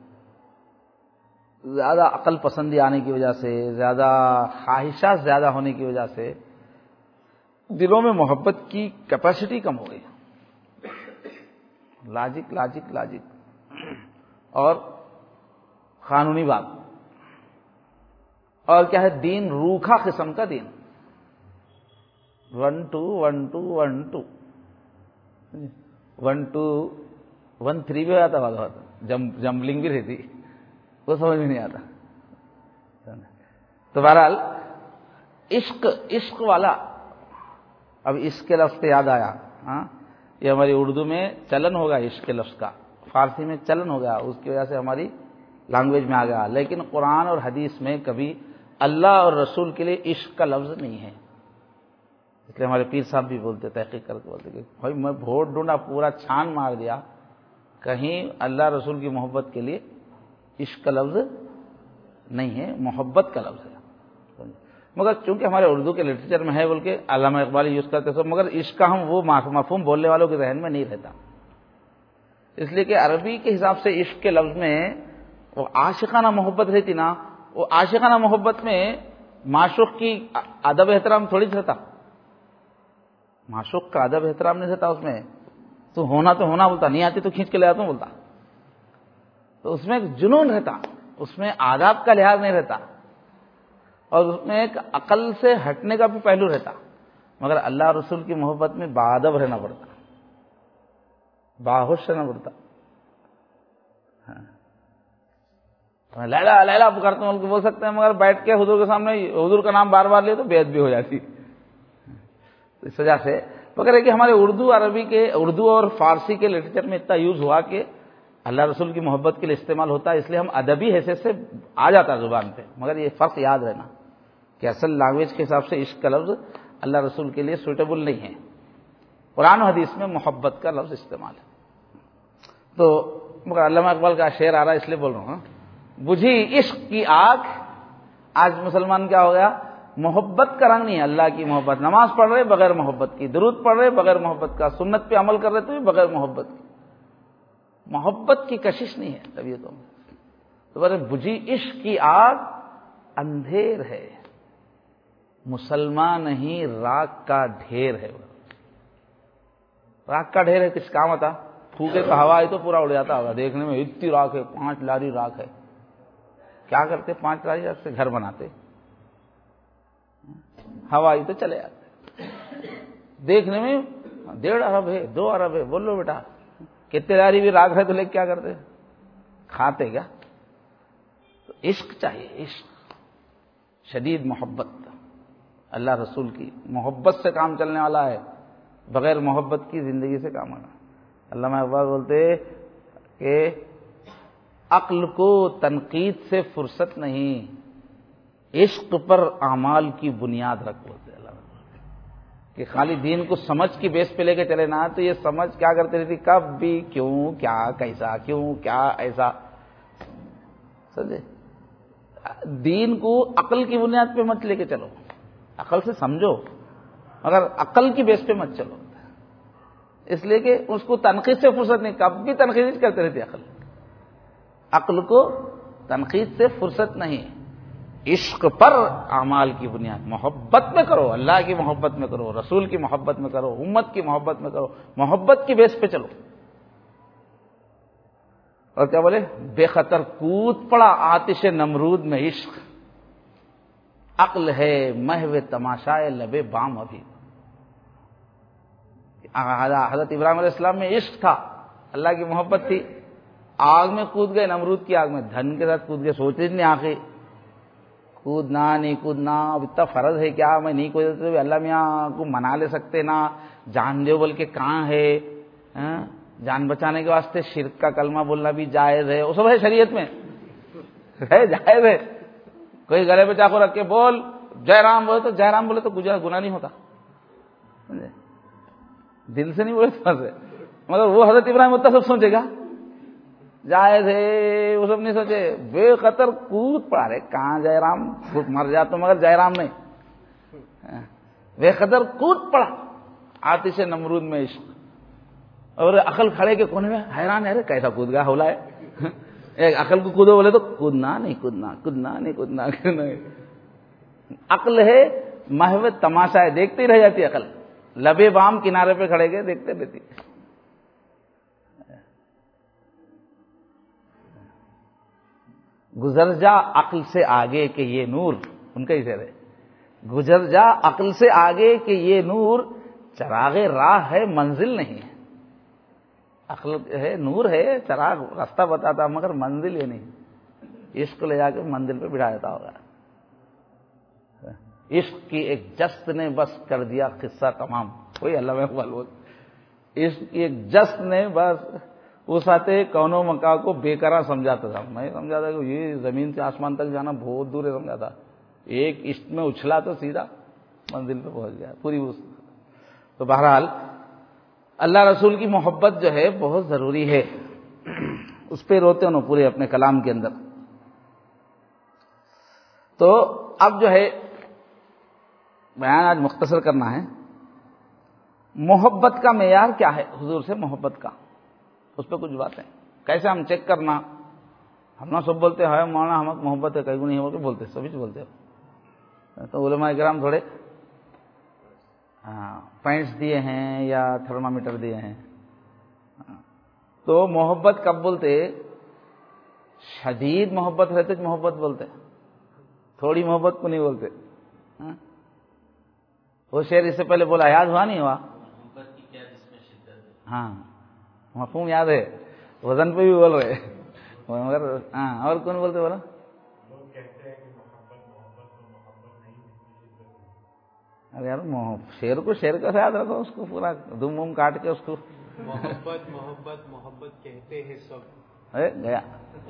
[SPEAKER 1] زیادہ عقل پسندی آنے کی وجہ سے، زیادہ خواہشات زیادہ ہونے کی وجہ سے دلوں میں محبت کی کیپیسٹی کم ہو گئی. لاجک اور قانونی بات. اور کیا ہے، دین روکھا قسم کا دین. 1 2 1 2 1 2 1 2 1 3 بھی ہو جاتا بات، جمبلنگ بھی رہتی، وہ سمجھ میں نہیں آتا. تو بہرحال عشق والا. اب عشق کے لفظ سے یاد آیا، ہاں یہ ہماری اردو میں چلن ہوگا عشق کے لفظ کا، فارسی میں چلن ہو گیا، اس کی وجہ سے ہماری لینگویج میں آ گیا. لیکن قرآن اور حدیث میں کبھی اللہ اور رسول کے لیے عشق کا لفظ نہیں ہے. اس لیے ہمارے پیر صاحب بھی بولتے، تحقیق کر کے بولتے کہ بھائی میں بھوٹ ڈھونڈا، پورا چھان مار دیا، کہیں اللہ رسول کی محبت کے لیے عشق کا لفظ نہیں ہے، محبت کا لفظ ہے. مگر چونکہ ہمارے اردو کے لٹریچر میں ہے بول کے علامہ اقبال یوز کرتے سب، مگر عشق کا ہم وہ مفہوم بولنے والوں کے ذہن میں نہیں رہتا. اس لیے کہ عربی کے حساب سے عشق کے لفظ میں وہ عاشقانہ محبت رہتی نا، وہ عاشقانہ محبت میں معشوق کی ادب احترام تھوڑی رہتا. معشوق کا ادب احترام نہیں رہتا اس میں. تو ہونا بولتا، نہیں آتی تو کھینچ کے لے آتا ہوں بولتا. تو اس میں ایک جنون رہتا، اس میں آداب کا لحاظ نہیں رہتا، اور اس میں ایک عقل سے ہٹنے کا بھی پہلو رہتا. مگر اللہ رسول کی محبت میں باادب رہنا پڑتا، باہوش رہنا پڑتا. لیلا لیلا پکارتے ہیں بول سکتے ہیں، مگر بیٹھ کے حضور کے سامنے حضور کا نام بار بار لے تو بے ادبی ہو جاتی. اس وجہ سے مگر ہے کہ ہمارے اردو اور فارسی کے لٹریچر میں اتنا یوز ہوا کہ اللہ رسول کی محبت کے لیے استعمال ہوتا ہے، اس لیے ہم ادبی حیثیت سے آ جاتا ہے زبان پہ. مگر یہ فرق یاد رہنا کہ اصل لینگویج کے حساب سے عشق کا لفظ اللہ رسول کے لیے سوٹیبل نہیں ہے. قرآن و حدیث میں محبت کا لفظ استعمال ہے. تو مگر علامہ اقبال کا شعر آ رہا ہے اس لیے بول رہا ہوں، بجھی عشق کی آگ. آج مسلمان کیا ہو گیا، محبت کا رنگ نہیں ہے. اللہ کی محبت، نماز پڑھ رہے بغیر محبت کی، درود پڑھ رہے بغیر محبت کا، سنت پہ عمل کر رہے تو بھی بغیر محبت کی. محبت کی کشش نہیں ہے طبیعتوں میں. تو بولے بجھی عشق کی آگ اندھیر ہے، مسلمان نہیں راک کا ڈھیر ہے. راک کا ڈھیر ہے کس کام آتا، پھوکے تو ہوا آئی تو پورا اڑ جاتا ہوگا. دیکھنے میں اتنی راک ہے، 5 لاری راک ہے. کیا کرتے 5 لاری راک سے؟ گھر بناتے. ہوا آئی تو چلے جاتے. دیکھنے میں 1.5 ارب ہے، 2 ارب ہے. بولو بیٹا کتنے لاری بھی راک ہے تو لے کیا کرتے، کھاتے کیا؟ تو عشق چاہیے، عشق، شدید محبت. اللہ رسول کی محبت سے کام چلنے والا ہے، بغیر محبت کی زندگی سے کام آنا. علامہ اقبال بولتے کہ عقل کو تنقید سے فرصت نہیں، عشق پر اعمال کی بنیاد رکھ. بولتے کہ خالی دین کو سمجھ کی بیس پہ لے کے چلے نا تو یہ سمجھ کیا کرتے رہتی، کب بھی کیوں کیا کیسا، کیوں کیا ایسا. سمجھے، دین کو عقل کی بنیاد پہ مت لے کے چلو، عقل سے سمجھو مگر عقل کی بیس پہ مت چلو. اس لیے کہ اس کو تنقید سے فرصت نہیں، کب بھی تنقید کرتے رہتی عقل کو تنقید سے فرصت نہیں. عشق پر اعمال کی بنیاد، محبت میں کرو، اللہ کی محبت میں کرو، رسول کی محبت میں کرو، امت کی محبت میں کرو، محبت کی بیس پہ چلو. اور کیا بولے، بے خطر کود پڑا آتش نمرود میں عشق، عقل ہے محو تماشائے لبے بام. ابھی حضرت ابراہیم علیہ السلام میں عشق تھا، اللہ کی محبت تھی. آگ میں کود گئے، نمرود کی آگ میں، دھن کے ساتھ کود گئے. سوچ نہیں آخر کودنا نہیں کودنا، اب اتنا فرض ہے کیا، میں نہیں کودتا اللہ میاں کو منا لے سکتے نا، جان دو بول کے کہاں ہے. جان بچانے کے واسطے شرک کا کلمہ بولنا بھی جائز ہے، وہ سب ہے شریعت میں. ہے جائز ہے. کوئی گلے پہ چاقو رکھ کے بول جے رام بولے تو جے رام بولے تو گناہ نہیں ہوتا, دل سے نہیں بولے تو سے. مگر وہ حضرت ابراہیم ہوتا سب سوچے گا جائز ہے, وہ سب نہیں سوچے, بے خطر کود پڑا رہے کہاں جے رام, مر جا تو مگر جے رام نہیں, بے قدر کود پڑا آتش نمرود میں عشق. اور عقل کھڑے کے کونے میں حیران ہے, کیسا کود گیا ہولا ہے. ایک عقل کو کودو بولے تو کودنا نہیں کودنا, کودنا نہیں کودنا. عقل ہے محو تماشا ہے, دیکھتے ہی رہ جاتی عقل, لبے بام کنارے پہ کھڑے کے دیکھتے رہتی. گزر جا عقل سے آگے کہ یہ نور, ان کا ہی شعر ہے, گزر جا عقل سے آگے کہ یہ نور چراغ راہ ہے منزل نہیں ہے. عقل ہے نور ہے, چراغ راستہ بتاتا مگر منزل یہ نہیں. عشق لے جا کے منزل پہ بٹھا دیتا ہوگا. عشق کی ایک جست نے بس کر دیا قصہ تمام. کوئی علامہ اقبال بول, عشق کی ایک جست نے بس اس آتے کون و مکا کو بے قرار سمجھاتا تھا. میں سمجھاتا کہ یہ زمین سے آسمان تک جانا بہت دور ہے, سمجھاتا. ایک عشق میں اچھلا تو سیدھا منزل پہ پہنچ گیا پوری. تو بہرحال اللہ رسول کی محبت جو ہے بہت ضروری ہے, اس پہ روتے انہوں پورے اپنے کلام کے اندر. تو اب جو ہے بیان آج مختصر کرنا ہے. محبت کا معیار کیا ہے حضور سے محبت کا, اس پہ کچھ باتیں کیسے ہم چیک کرنا. ہم نہ سب بولتے ہیں مولانا ہم محبت ہے, کہیں کو نہیں ہو کے بولتے, سبھی بولتے ہو. تو علماء کرام تھوڑے پوائنٹس دیے ہیں یا تھرمامیٹر دیے ہیں. تو محبت کب بولتے, شدید محبت رہتے محبت بولتے, تھوڑی محبت کو نہیں بولتے. وہ شعر اس سے پہلے بولا, یاد ہوا نہیں ہوا؟ ہاں مفہوم یاد ہے, وزن پہ بھی بول رہے مگر ہاں. اور کون بولتے بولا؟ ارے یار شعر کو شعر کا یاد رکھو, اس کو پورا دم وم کاٹ کے اس کو
[SPEAKER 2] محبت محبت محبت کہتے ہیں سب
[SPEAKER 1] گیا.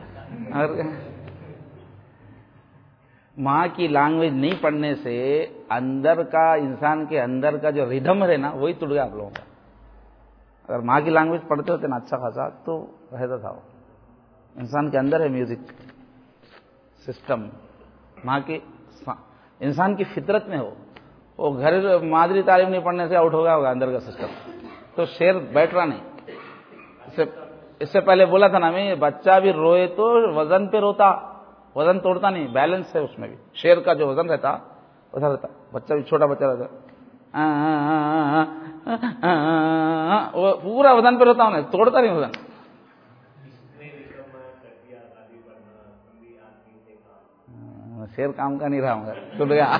[SPEAKER 1] ماں کی لینگویج نہیں پڑھنے سے اندر کا, انسان کے اندر کا جو ریدم ہے نا وہی ٹوٹ گیا آپ لوگوں کا. اگر ماں کی لینگویج پڑھتے ہوتے نا اچھا خاصا تو رہتا تھا. وہ انسان کے اندر ہے میوزک سسٹم, ماں کی انسان کی فطرت میں ہو. وہ گھر مادری تعلیم نہیں پڑھنے سے آؤٹ ہو گیا ہوگا اندر کا سسٹم, تو شعر بیٹھ رہا نہیں. اس سے پہلے بولا تھا نا میں, بچہ بھی روئے تو وزن پہ روتا, وزن توڑتا نہیں, بیلنس ہے اس میں بھی. شعر کا جو وزن رہتا ادھر رہتا. بچہ بھی چھوٹا بچہ رہتا وہ پورا وزن پہ روتا ہوں, توڑتا نہیں وزن. شعر کام کا نہیں رہا ہوں, ٹوٹ گیا.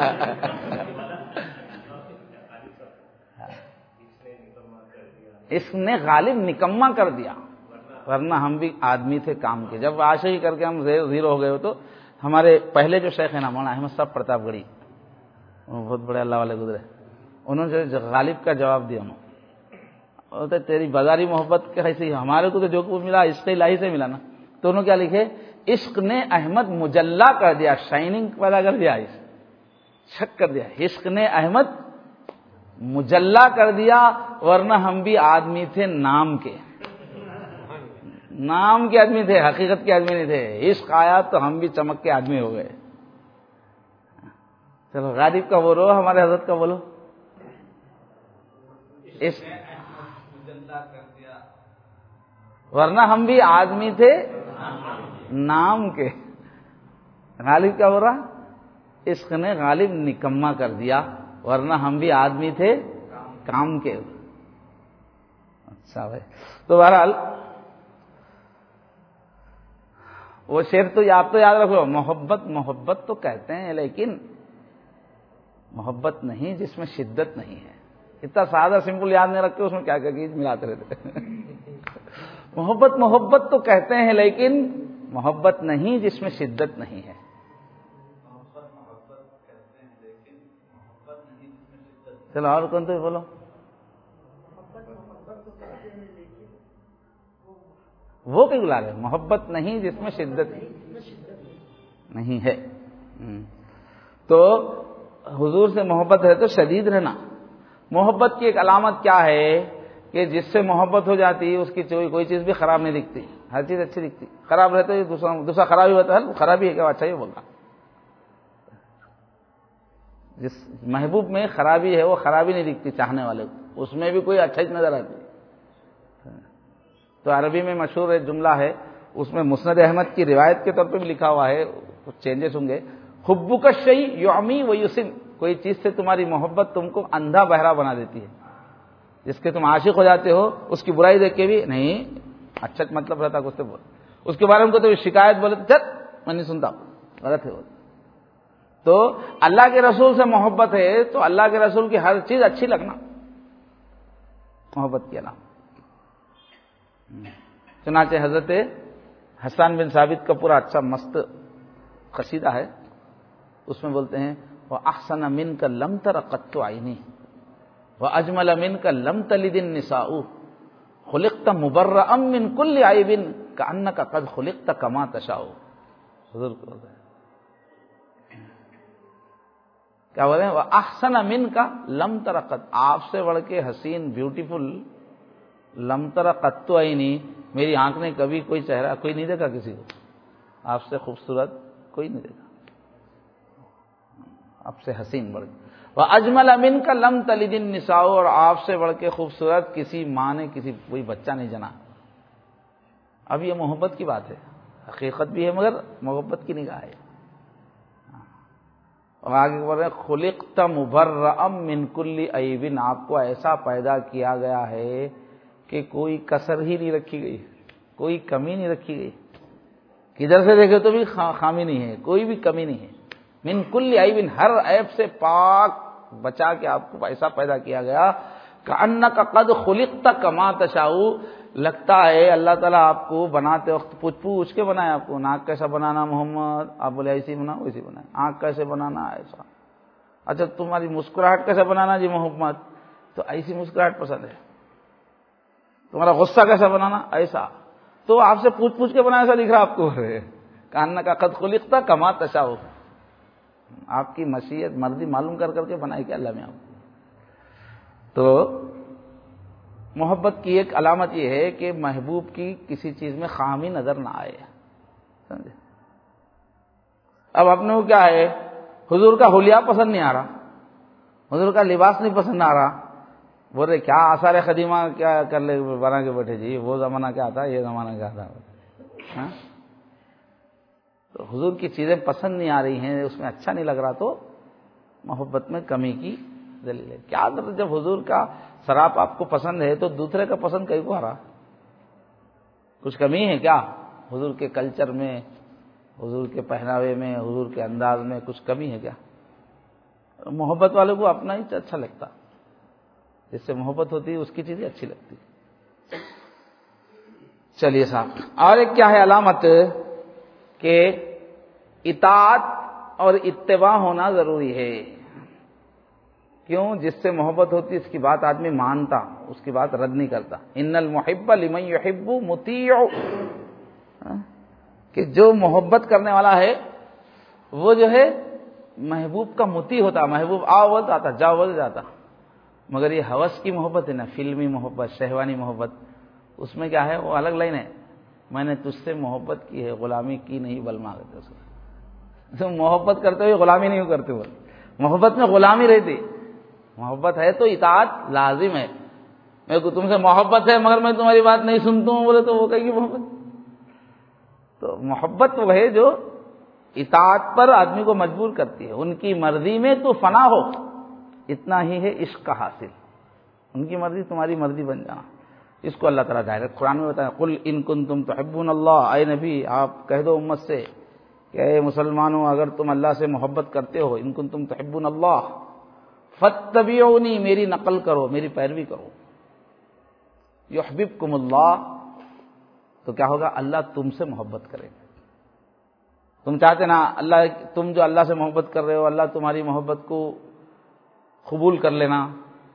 [SPEAKER 1] اس نے غالب نکما کر دیا, ورنہ ہم بھی آدمی تھے کام کے. جب عاشقی کر کے ہم زیرو ہو گئے ہو تو ہمارے پہلے جو شیخ ہیں نا مولانا احمد صاحب پرتاپ گڑھی, بہت بڑے اللہ والے گزرے, انہوں نے غالب کا جواب دیا. انہوں تیری بازاری محبت کیسی, ہمارے کو تو جو کچھ ملا عشق الہی سے ملا نا. تو انہوں کیا لکھے, عشق نے احمد مجلا کر دیا, شائننگ پیدا کر دیا, شک کر دیا. عشق نے احمد مجلا کر دیا, ورنہ ہم بھی آدمی تھے نام کے. نام کے آدمی تھے, حقیقت کے آدمی نہیں تھے. عشق آیا تو ہم بھی چمک کے آدمی ہو گئے. چلو غالب کا بولو, ہمارے حضرت کا بولو. عشق مجلا کر دیا, ورنہ ہم بھی آدمی تھے نام کے. غالب کیا بول رہا, عشق نے غالب نکما کر دیا, ورنہ ہم بھی آدمی تھے کام کے. اچھا بھائی, تو بہرحال وہ شعر تو آپ تو یاد رکھو, محبت محبت تو کہتے ہیں لیکن محبت نہیں جس میں شدت نہیں ہے. اتنا سادہ سمپل یاد نہیں رکھتے, اس میں کیا کیا چیز ملاتے رہتے. محبت محبت تو کہتے ہیں لیکن محبت نہیں جس میں شدت نہیں ہے. چلو اور کون تو بولو. وہ کیوں بلا رہے, محبت نہیں جس میں شدت نہیں. نہیں ہے۔ تو حضور سے محبت ہے تو شدید رہنا۔ محبت کی ایک علامت کیا ہے کہ جس سے محبت ہو جاتی ہے اس کی کوئی چیز بھی خراب نہیں دکھتی، ہر چیز اچھی دکھتی۔ خراب رہتا ہے دوسرا خرابی ہوتا ہے، خرابی ہے کیا اچھا ہی بولنا۔ جس محبوب میں خرابی ہے وہ خرابی نہیں دکھتی چاہنے والے کو، اس میں بھی کوئی اچھا ہی نظر آتی۔ تو عربی میں مشہور ایک جملہ ہے، اس میں مسند احمد کی روایت کے طور پہ بھی لکھا ہوا ہے، کچھ چینجز ہوں گے۔ حبک الشیء یعمی ویسم، کوئی چیز سے تمہاری محبت تم کو اندھا بہرا بنا دیتی ہے۔ جس کے تم عاشق ہو جاتے ہو اس کی برائی دیکھ کے بھی نہیں اچھا مطلب رہتا کچھ سے بول، اس کے بارے میں کوئی شکایت بولے تو چل میں نہیں سنتا، غلط ہے وہ۔ تو اللہ کے رسول سے محبت ہے تو اللہ کے رسول کی ہر چیز اچھی لگنا محبت کی علامت۔ چنانچہ حضرت حسان بن ثابت کا پورا اچھا مست قصیدہ ہے، اس میں بولتے ہیں وَأَحْسَنَ مِنْكَ لَمْ تَرَ قَطُّ عَيْنِي وَأَجْمَلَ مِنْكَ لَمْ تَلِدِ النِّسَاءُ خُلِقْتَ مُبَرَّأً مِنْ كُلِّ عَيْبٍ كَأَنَّكَ قَدْ خُلِقْتَ كَمَا تَشَاءُ۔ حضور کو بولتے ہیں کیا بولے ہیں وَأَحْسَنَ مِنْكَ لَمْ تَرَ قَطُّ، آپ سے بڑھ کے حسین بیوٹیفل لم تر قط عینی، میری آنکھ نے کبھی کوئی چہرہ کوئی نہیں دیکھا کسی کو آپ سے خوبصورت کوئی نہیں دیکھا، آپ سے حسین بڑھ کے۔ وَأَجْمَلَ مِنْكَ لَمْ تَلِدِ النِّسَاءُ، اور آپ سے بڑھ کے خوبصورت کسی ماں نے کوئی بچہ نہیں جنا۔ اب یہ محبت کی بات ہے، حقیقت بھی ہے مگر محبت کی نگاہ ہے۔ اور آگے بول رہے ہیں خُلِقْتَ مُبَرَّأً مِنْ كُلِّ عَيْبٍ، آپ کو ایسا پیدا کیا گیا ہے کہ کوئی کسر ہی نہیں رکھی گئی، کوئی کمی نہیں رکھی گئی، کدھر سے دیکھے تو بھی خامی نہیں ہے، کوئی بھی کمی نہیں ہے۔ من کل عیب، ہر عیب سے پاک بچا کے آپ کو ایسا پیدا کیا گیا کأنک قد خلقت کما تشاء، لگتا ہے اللہ تعالیٰ آپ کو بناتے وقت پوچھ کے بنایا آپ کو، ناک کیسا بنانا محمد، آپ بولے ایسی بنا ویسی بنائے، آنکھ کیسے بنانا ایسا، اچھا تمہاری مسکراہٹ کیسے بنانا جی محمد، تو ایسی مسکراہٹ پسند ہے، تمہارا غصہ کیسا بنانا ایسا، تو آپ سے پوچھ کے بنا ایسا دکھ رہا آپ کو، کأنک قد خلقت کما تشاء، آپ کی مشیت مرضی معلوم کر کے بنائی کہ اللہ میں آپ کو۔ تو محبت کی ایک علامت یہ ہے کہ محبوب کی کسی چیز میں خامی نظر نہ آئے، سمجھے۔ اب اپنے کو کیا ہے، حضور کا حلیہ پسند نہیں آ رہا، حضور کا لباس نہیں پسند آ رہا، بول رہے کیا آثار قدیمہ کیا کر لے بنا کے بیٹھے جی، وہ زمانہ کیا تھا یہ زمانہ کیا تھا، تو حضور کی چیزیں پسند نہیں آ رہی ہیں، اس میں اچھا نہیں لگ رہا، تو محبت میں کمی کی دلیل ہے۔ کیا جب حضور کا سراپ آپ کو پسند ہے تو دوسرے کا پسند کہیں کو آ رہا، کچھ کمی ہے کیا حضور کے کلچر میں، حضور کے پہناوے میں، حضور کے انداز میں کچھ کمی ہے کیا؟ محبت والے کو اپنا ہی اچھا لگتا، جس سے محبت ہوتی ہے اس کی چیزیں اچھی لگتی۔ چلیے صاحب، اور ایک کیا ہے علامت کہ اطاعت اور اتباع ہونا ضروری ہے۔ کیوں؟ جس سے محبت ہوتی اس کی بات آدمی مانتا، اس کی بات رد نہیں کرتا۔ ان المحب لمن یحب مطیع، کہ جو محبت کرنے والا ہے وہ جو ہے محبوب کا مطیع ہوتا، محبوب آؤ بولتا آتا، جاؤ بول جاتا۔ مگر یہ ہوس کی محبت ہے نا، فلمی محبت، شہوانی محبت، اس میں کیا ہے، وہ الگ لائن ہے، میں نے تجھ سے محبت کی ہے، غلامی کی نہیں بل مانگتے اس کو۔ تم محبت کرتے ہوئے غلامی نہیں کرتے ہو، محبت میں غلامی رہتی، محبت ہے تو اطاعت لازم ہے۔ میرے کو تم سے محبت ہے مگر میں تمہاری بات نہیں سنتا ہوں بولے تو وہ کہے گی محبت؟ تو محبت وہ ہے جو اطاعت پر آدمی کو مجبور کرتی ہے، ان کی مرضی میں تو فنا ہو، اتنا ہی ہے عشق کا حاصل، ان کی مرضی تمہاری مرضی بن جانا۔ اس کو اللہ تعالیٰ ڈائریکٹ قرآن میں بتایا، قل ان کنتم تحبون اللہ، اے نبی آپ کہہ دو امت سے کہ اے مسلمانوں اگر تم اللہ سے محبت کرتے ہو، ان کنتم تحبون اللہ فاتبعونی، میری نقل کرو، میری پیروی کرو، یحببکم اللہ، تو کیا ہوگا، اللہ تم سے محبت کرے گا۔ تم چاہتے نا اللہ، تم جو اللہ سے محبت کر رہے ہو اللہ تمہاری محبت کو قبول کر لینا،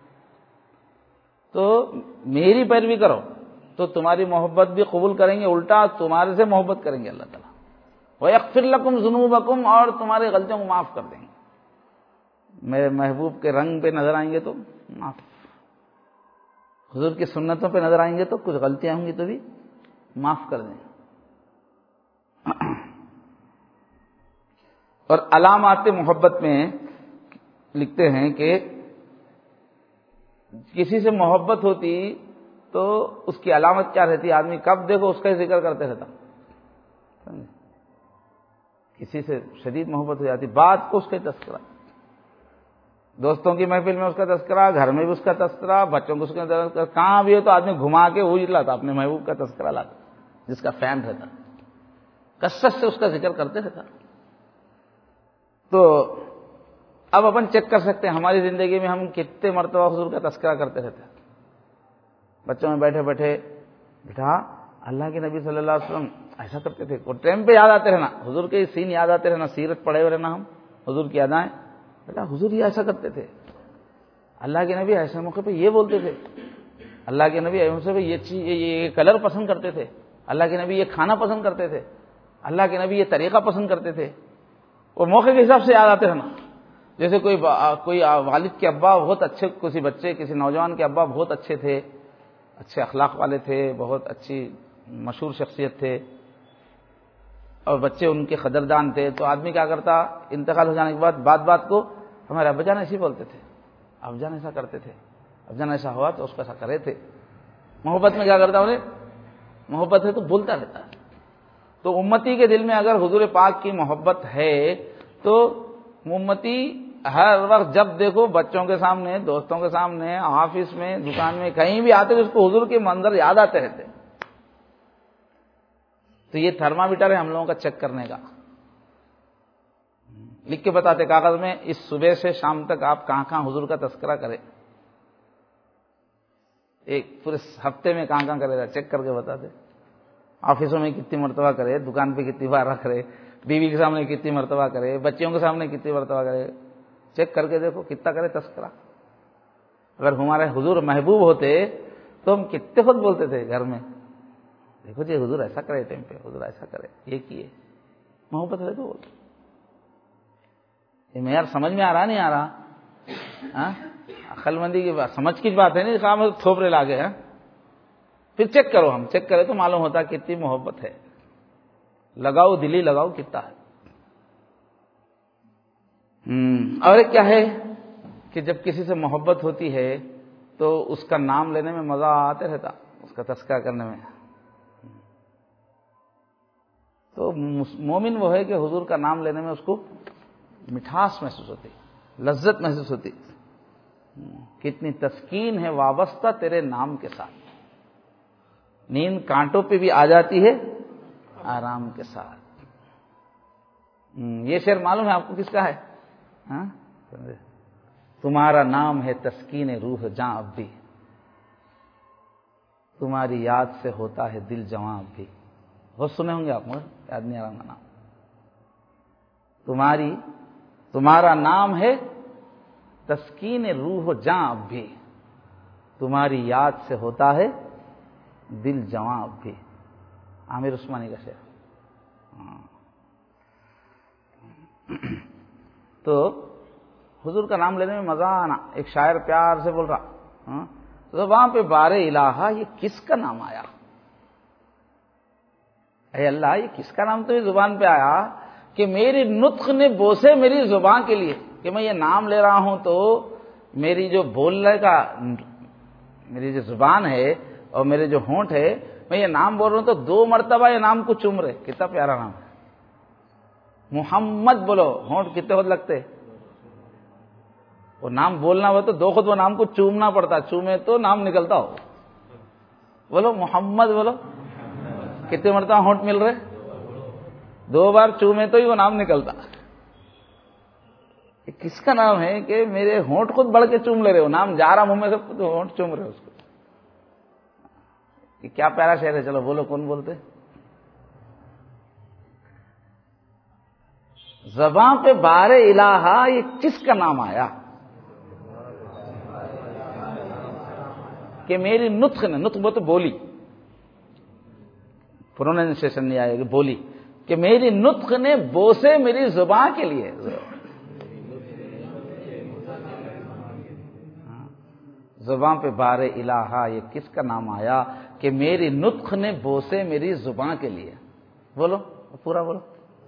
[SPEAKER 1] تو میری پیروی کرو تو تمہاری محبت بھی قبول کریں گے، الٹا تمہارے سے محبت کریں گے اللہ تعالیٰ۔ وَيَغْفِرْ لَكُمْ ذُنُوبَكُمْ، اور تمہاری غلطیوں کو معاف کر دیں گے. میرے محبوب کے رنگ پہ نظر آئیں گے تو معاف، حضور کی سنتوں پہ نظر آئیں گے تو کچھ غلطیاں ہوں گی تو بھی معاف کر دیں. اور علامات محبت میں لکھتے ہیں کہ کسی سے محبت ہوتی تو اس کی علامت کیا رہتی؟ آدمی کب دیکھو اس کا ہی ذکر کرتے رہتا. کسی سے شدید محبت ہو جاتی، بات کو اس کا تذکرہ، دوستوں کی محفل میں اس کا تذکرہ، گھر میں بھی اس کا تذکرہ، بچوں کو اس کا تذکرہ، کہاں بھی ہو تو آدمی گھما کے وہی لاتا، اپنے محبوب کا تذکرہ لاتا، جس کا فین رہتا، کثرت سے اس کا ذکر کرتے رہتا. تو اب اپن چیک کر سکتے ہیں ہماری زندگی میں ہم کتنے مرتبہ حضور کا تذکرہ کرتے رہتے ہیں. بچوں میں بیٹھے بیٹھے بیٹا اللہ کے نبی صلی اللہ علیہ وسلم ایسا کرتے تھے، اور ٹائم پہ یاد آتے رہنا، حضور کے سین یاد آتے رہنا، سیرت پڑھے ہوئے رہنا، ہم حضور کی یادائیں، بیٹا حضور یہ ایسا کرتے تھے، اللہ کے نبی ایسے موقع پہ یہ بولتے تھے، اللہ کے نبی ایسے پہ یہ چیز یہ کلر پسند کرتے تھے، اللہ کے نبی یہ کھانا پسند کرتے تھے، اللہ کے نبی یہ طریقہ پسند کرتے تھے. اور موقع کے حساب سے یاد آتے رہنا. جیسے کوئی والد کے ابا بہت اچھے، کسی بچے کسی نوجوان کے ابا بہت اچھے تھے، اچھے اخلاق والے تھے، بہت اچھی مشہور شخصیت تھے، اور بچے ان کے قدردان تھے، تو آدمی کیا کرتا، انتقال ہو جانے کے بعد بات بات کو ہمارے ابا جان ایسے بولتے تھے، اب جان ایسا کرتے تھے، اب جان ایسا ہوا تو اس کو ایسا کرے تھے. محبت میں کیا کرتا انہیں، محبت ہے تو بولتا رہتا ہے. تو امتی کے دل میں اگر حضور پاک کی محبت ہے تو امتی ہر وقت جب دیکھو بچوں کے سامنے، دوستوں کے سامنے، آفس میں، دکان میں، کہیں بھی آتے تو اس کو حضور کے منظر یاد آتے رہتے. تو یہ تھرما میٹر ہے ہم لوگوں کا چیک کرنے کا. لکھ کے بتاتے کاغذ میں، اس صبح سے شام تک آپ کہاں کہاں حضور کا تذکرہ کریں، ایک پورے ہفتے میں کہاں کہاں کرے گا چیک کر کے بتاتے. آفسوں میں کتنی مرتبہ کرے، دکان پہ کتنی بار رکھ رہے، بیوی کے سامنے کتنی مرتبہ کرے، بچیوں کے سامنے کتنی مرتبہ کرے، چیک کر کے دیکھو کتنا کرے تذکرہ. اگر ہمارے حضور محبوب ہوتے تو ہم کتنے خود بولتے تھے گھر میں، دیکھو جی حضور ایسا کرے، ٹائم پہ حضور ایسا کرے، یہ کیے. محبت ہے تو بولتے. یہ معیار سمجھ میں آ رہا نہیں آ رہا؟ عقل مندی کی بات، سمجھ کی بات ہے نہیں، کام تھوپڑے لاگے ہیں. پھر چیک کرو، ہم چیک کرے تو معلوم ہوتا کتنی محبت ہے. لگاؤ دلی لگاؤ کتنا ہے. اور ایک کیا ہے کہ جب کسی سے محبت ہوتی ہے تو اس کا نام لینے میں مزہ آتے رہتا، اس کا تذکرہ کرنے میں. تو مومن وہ ہے کہ حضور کا نام لینے میں اس کو مٹھاس محسوس ہوتی، لذت محسوس ہوتی. کتنی تسکین ہے وابستہ تیرے نام کے ساتھ، نیند کانٹوں پہ بھی آ جاتی ہے آرام کے ساتھ. یہ شعر معلوم ہے آپ کو کس کا ہے؟ تمہارا نام ہے تسکین روح جاں اب بھی، تمہاری یاد سے ہوتا ہے دل جواں اب بھی. بہت سنے ہوں گے آپ، مگر یاد نہیں آ رہا نام. تمہارا نام ہے تسکین روح جاں اب بھی، تمہاری یاد سے ہوتا ہے دل جواں اب بھی. عامر عثمانی کا شعر. تو حضور کا نام لینے میں مزہ آنا. ایک شاعر پیار سے بول رہا، زباں پہ بار الہا یہ کس کا نام آیا، اے اللہ یہ کس کا نام تمہیں زبان پہ آیا کہ میری نطق نے بوسے میری زبان کے لیے، کہ میں یہ نام لے رہا ہوں تو میری جو بولنے کا میری جو زبان ہے اور میرے جو ہونٹ ہے، میں یہ نام بول رہا ہوں تو 2 مرتبہ یہ نام کو چوم رہے. کتنا پیارا نام ہے محمد. بولو ہونٹ کتنے خود لگتے، وہ نام بولنا ہو تو 2 خود وہ نام کو چومنا پڑتا، چومے تو نام نکلتا ہو. بولو محمد، بولو کتنے مرتبہ ہونٹ مل رہے، 2 بار چومے تو ہی وہ نام نکلتا. کس کا نام ہے کہ میرے ہونٹ خود بڑھ کے چوم لے رہے ہو، نام جا رہا منہ میں سے تو ہونٹ چوم رہے ہو اس کو. یہ کیا پیارا شعر ہے. چلو بولو کون بولتے. زباں پہ بار الہا یہ کس کا نام آیا کہ میری نطق نے، نطق بولتے بولی، پروننسیشن نہیں آئے گی، بولی، کہ میری نطق نے بوسے میری زبان کے لیے. زبان پہ بار الہا یہ کس کا نام آیا کہ میری نطق نے بوسے میری زبان کے لیے. بولو پورا بولو.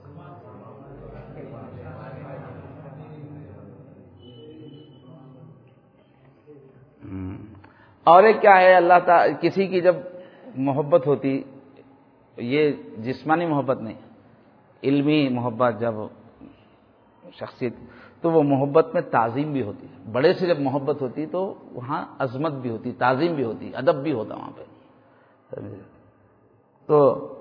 [SPEAKER 1] اور ایک کیا ہے، اللہ تعالی کسی کی جب محبت ہوتی، یہ جسمانی محبت نہیں، علمی محبت جب شخصیت، تو وہ محبت میں تعظیم بھی ہوتی ہے. بڑے سے جب محبت ہوتی تو وہاں عظمت بھی ہوتی، تعظیم بھی ہوتی، ادب بھی ہوتا وہاں پہ. تو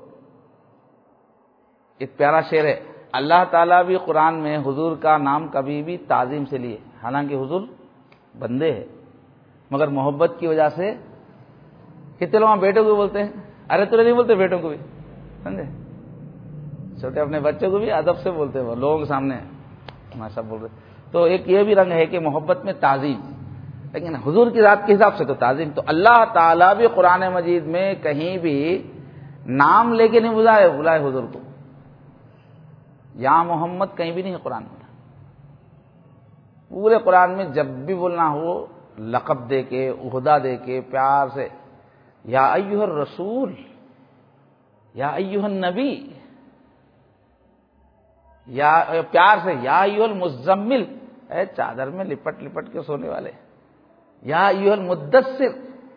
[SPEAKER 1] ایک پیارا شعر ہے، اللہ تعالیٰ بھی قرآن میں حضور کا نام کبھی بھی تعظیم سے لیے، حالانکہ حضور بندے ہیں، مگر محبت کی وجہ سے کتنے لوگ بیٹوں کو بولتے ہیں، ارے تو نہیں بولتے بیٹوں کو بھی، سمجھے، چھوٹے اپنے بچوں کو بھی ادب سے بولتے ہیں، وہ لوگوں کے سامنے ماشاء بول رہے. تو ایک یہ بھی رنگ ہے کہ محبت میں تعظیم، لیکن حضور کی ذات کے حساب سے تو تعظیم. تو اللہ تعالیٰ بھی قرآن مجید میں کہیں بھی نام لے کے نہیں بلائے حضور کو. یا محمد کہیں بھی نہیں ہے قرآن میں. پورے قرآن میں جب بھی بولنا ہو لقب دے کے، عہدہ دے کے، پیار سے، یا ایھا الرسول، یا ایھا النبی، یا پیار سے یا ایھا المزمل، اے چادر میں لپٹ لپٹ کے سونے والے، یا ایھا المدثر،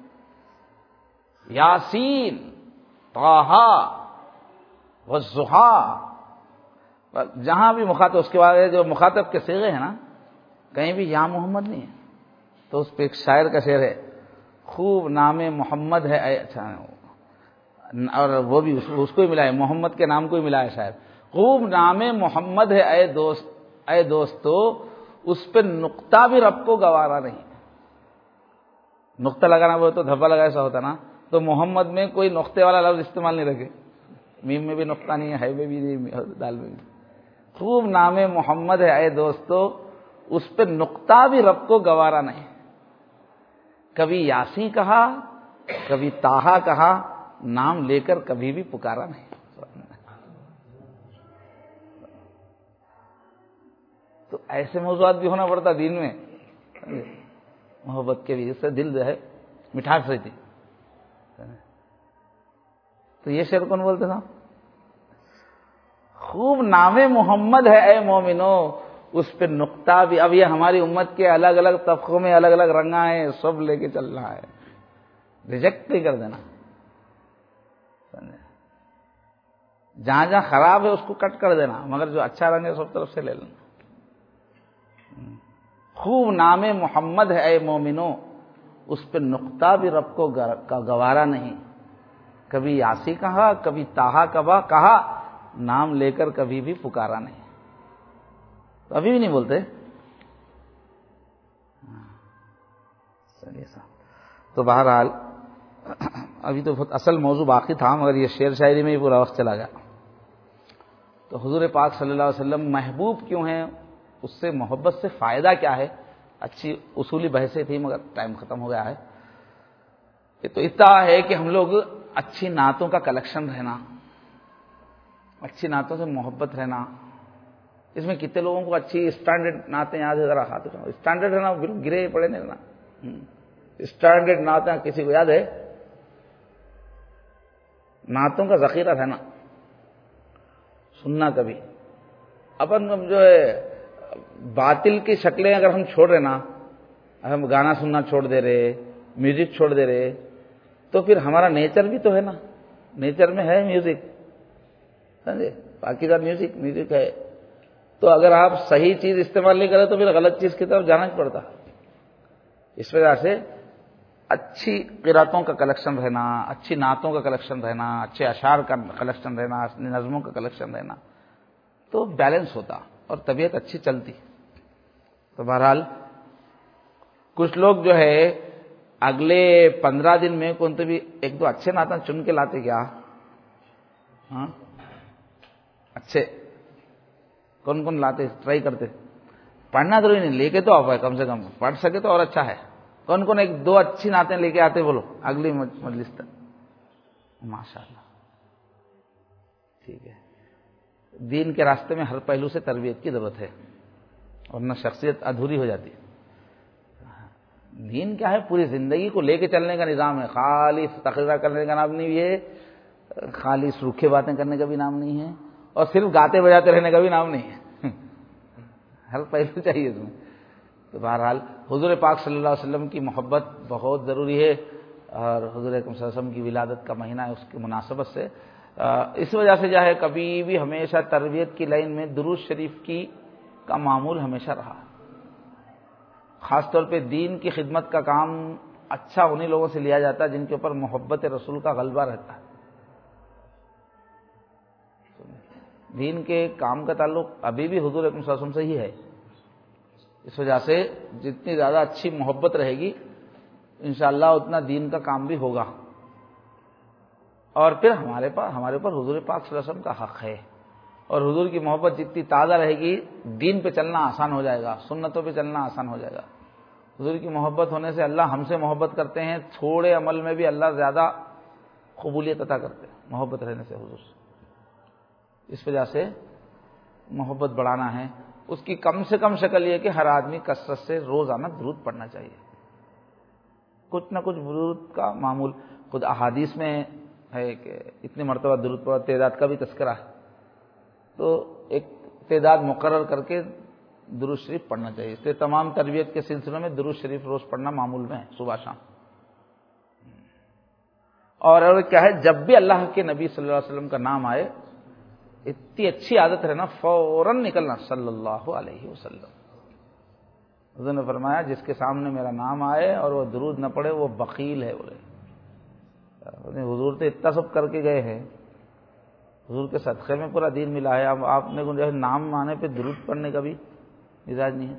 [SPEAKER 1] یاسین، طٰہٰ والضحیٰ. جہاں بھی مخاطب، اس کے بعد جو مخاطب کے صیغے ہیں نا، کہیں بھی یا محمد نہیں ہے. تو اس پہ ایک شاعر کا شعر ہے، خوب نام محمد ہے اے، اچھا، اور وہ بھی اس کو ہی ملا ہے، محمد کے نام کو ہی ملا ہے شاعر. خوب نام محمد ہے اے دوستو، اس پہ نقطہ بھی رب کو گوارا نہیں. نقطہ لگانا وہ تو دھبا لگا ایسا ہوتا نا، تو محمد میں کوئی نقطے والا لفظ استعمال نہیں رکھے. میم میں بھی نقطہ نہیں ہے میں بھی نہیں، دال میں بھی. خوب نام محمد ہے اے دوستو، اس پہ نقطہ بھی رب کو گوارا نہیں. کبھی یاسین کہا، کبھی طٰہٰ کہا، نام لے کر کبھی بھی پکارا نہیں. تو ایسے موضوعات بھی ہونا پڑتا دین میں، محبت کے بھی، اس سے دل جو ہے مٹھاس رہتی. تو یہ شعر کون بولتے تھا؟ خوب نام محمد ہے اے مومنو، اس پہ نقطہ بھی. اب یہ ہماری امت کے الگ الگ طبقوں میں الگ الگ رنگاں ہیں، سب لے کے چلنا ہے، ریجیکٹ نہیں کر دینا. جہاں جہاں خراب ہے اس کو کٹ کر دینا، مگر جو اچھا رنگ ہے سب طرف سے لے لینا. خوب نام محمد ہے اے مومنو، اس پہ نقطہ بھی رب کو گوارا نہیں. کبھی یاسی کہا، کبھی طٰہٰ کہا، نام لے کر کبھی بھی پکارا نہیں. تو ابھی بھی نہیں بولتے. تو بہرحال ابھی تو بہت اصل موضوع باقی تھا، مگر یہ شعر شاعری میں ہی پورا وقت چلا گیا. تو حضور پاک صلی اللہ علیہ وسلم محبوب کیوں ہیں، اس سے محبت سے فائدہ کیا ہے، اچھی اصولی بحثیں تھی مگر ٹائم ختم ہو گیا ہے. یہ تو اتنا ہے کہ ہم لوگ اچھی نعتوں کا کلیکشن رہنا، اچھی نعتوں سے محبت رہنا. اس میں کتنے لوگوں کو اچھی اسٹینڈرڈ نعتیں یاد ہے؟ ذرا ہاتھ اٹھاؤ. اسٹینڈرڈ ہے نا، گرے پڑے نہیں رہنا. اسٹینڈرڈ نعتیں کسی کو یاد ہے؟ نعتوں کا ذخیرہ رہنا، سننا. کبھی اپن جو ہے باطل کی شکلیں اگر ہم چھوڑ رہے نا، ہم گانا سننا چھوڑ دے رہے، میوزک چھوڑ دے رہے، تو پھر ہمارا نیچر بھی تو ہے نا، نیچر میں ہے میوزک، سمجھے، پاکیزہ میوزک ہے. تو اگر آپ صحیح چیز استعمال نہیں کریں تو پھر غلط چیز کی طرف جانا ہی پڑتا. اس وجہ سے اچھی قراتوں کا کلیکشن رہنا، اچھی نعتوں کا کلیکشن رہنا، اچھے اشعار کا کلیکشن رہنا، نظموں کا کلیکشن رہنا، تو بیلنس ہوتا اور طبیعت اچھی چلتی. تو بہرحال کچھ لوگ جو ہے اگلے 15 دن میں کون تو بھی ایک دو اچھے نعتیں چن کے لاتے کیا؟ ہاں اچھے کون کون لاتے، ٹرائی کرتے. پڑھنا ضروری نہیں، لے کے تو آپ ہے، کم سے کم پڑھ سکے تو اور اچھا ہے. کون کون ایک دو اچھی نعتیں لے کے آتے بولو اگلی مجلس تک؟ ماشاء اللہ، ٹھیک ہے. دین کے راستے میں ہر پہلو سے تربیت کی ضرورت ہے، ورنہ شخصیت ادھوری ہو جاتی ہے۔ دین کیا ہے؟ پوری زندگی کو لے کے چلنے کا نظام ہے، خالی تقریر کرنے کا نام نہیں ہے، خالی سوکھے باتیں کرنے کا بھی نام نہیں ہے، اور صرف گاتے بجاتے رہنے کا بھی نام نہیں ہے، ہر پہلو چاہیے اس میں۔ تو بہرحال حضور پاک صلی اللہ علیہ وسلم کی محبت بہت ضروری ہے، اور حضور اکرم صلی اللہ علیہ وسلم کی ولادت کا مہینہ ہے، اس کی مناسبت سے اس وجہ سے جو ہے کبھی بھی ہمیشہ تربیت کی لائن میں درود شریف کا معمول ہمیشہ رہا۔ خاص طور پہ دین کی خدمت کا کام اچھا انہی لوگوں سے لیا جاتا ہے جن کے اوپر محبت رسول کا غلبہ رہتا ہے۔ دین کے کام کا تعلق ابھی بھی حضور اکرم صلی اللہ علیہ وسلم سے ہی ہے، اس وجہ سے جتنی زیادہ اچھی محبت رہے گی انشاءاللہ اتنا دین کا کام بھی ہوگا، اور پھر ہمارے اوپر حضور پاک صلی اللہ علیہ وسلم کا حق ہے، اور حضور کی محبت جتنی تازہ رہے گی دین پہ چلنا آسان ہو جائے گا، سنتوں پہ چلنا آسان ہو جائے گا۔ حضور کی محبت ہونے سے اللہ ہم سے محبت کرتے ہیں، تھوڑے عمل میں بھی اللہ زیادہ قبولیت عطا کرتے ہیں محبت رہنے سے حضور سے۔ اس وجہ سے محبت بڑھانا ہے، اس کی کم سے کم شکل یہ کہ ہر آدمی کثرت سے روزانہ درود پڑھنا چاہیے، کچھ نہ کچھ درود کا معمول۔ خود احادیث میں ہے کہ اتنی مرتبہ درود پڑھو، تعداد کا بھی تذکرہ ہے، تو ایک تعداد مقرر کر کے درود شریف پڑھنا چاہیے۔ اس لیے تمام تربیت کے سلسلوں میں درود شریف روز پڑھنا معمول میں ہے، صبح شام۔ اور کیا ہے، جب بھی اللہ کے نبی صلی اللہ علیہ وسلم کا نام آئے، اتنی اچھی عادت ہے نا، فوراً نکلنا صلی اللہ علیہ وسلم۔ حضور نے فرمایا جس کے سامنے میرا نام آئے اور وہ درود نہ پڑھے وہ بخیل ہے، بولے حضور تو اتنا سب کر کے گئے ہیں، حضور کے صدقے میں پورا دین ملا ہے، اب آپ نے جو ہے نام آنے پہ درود پڑھنے کا بھی مزاج نہیں ہے۔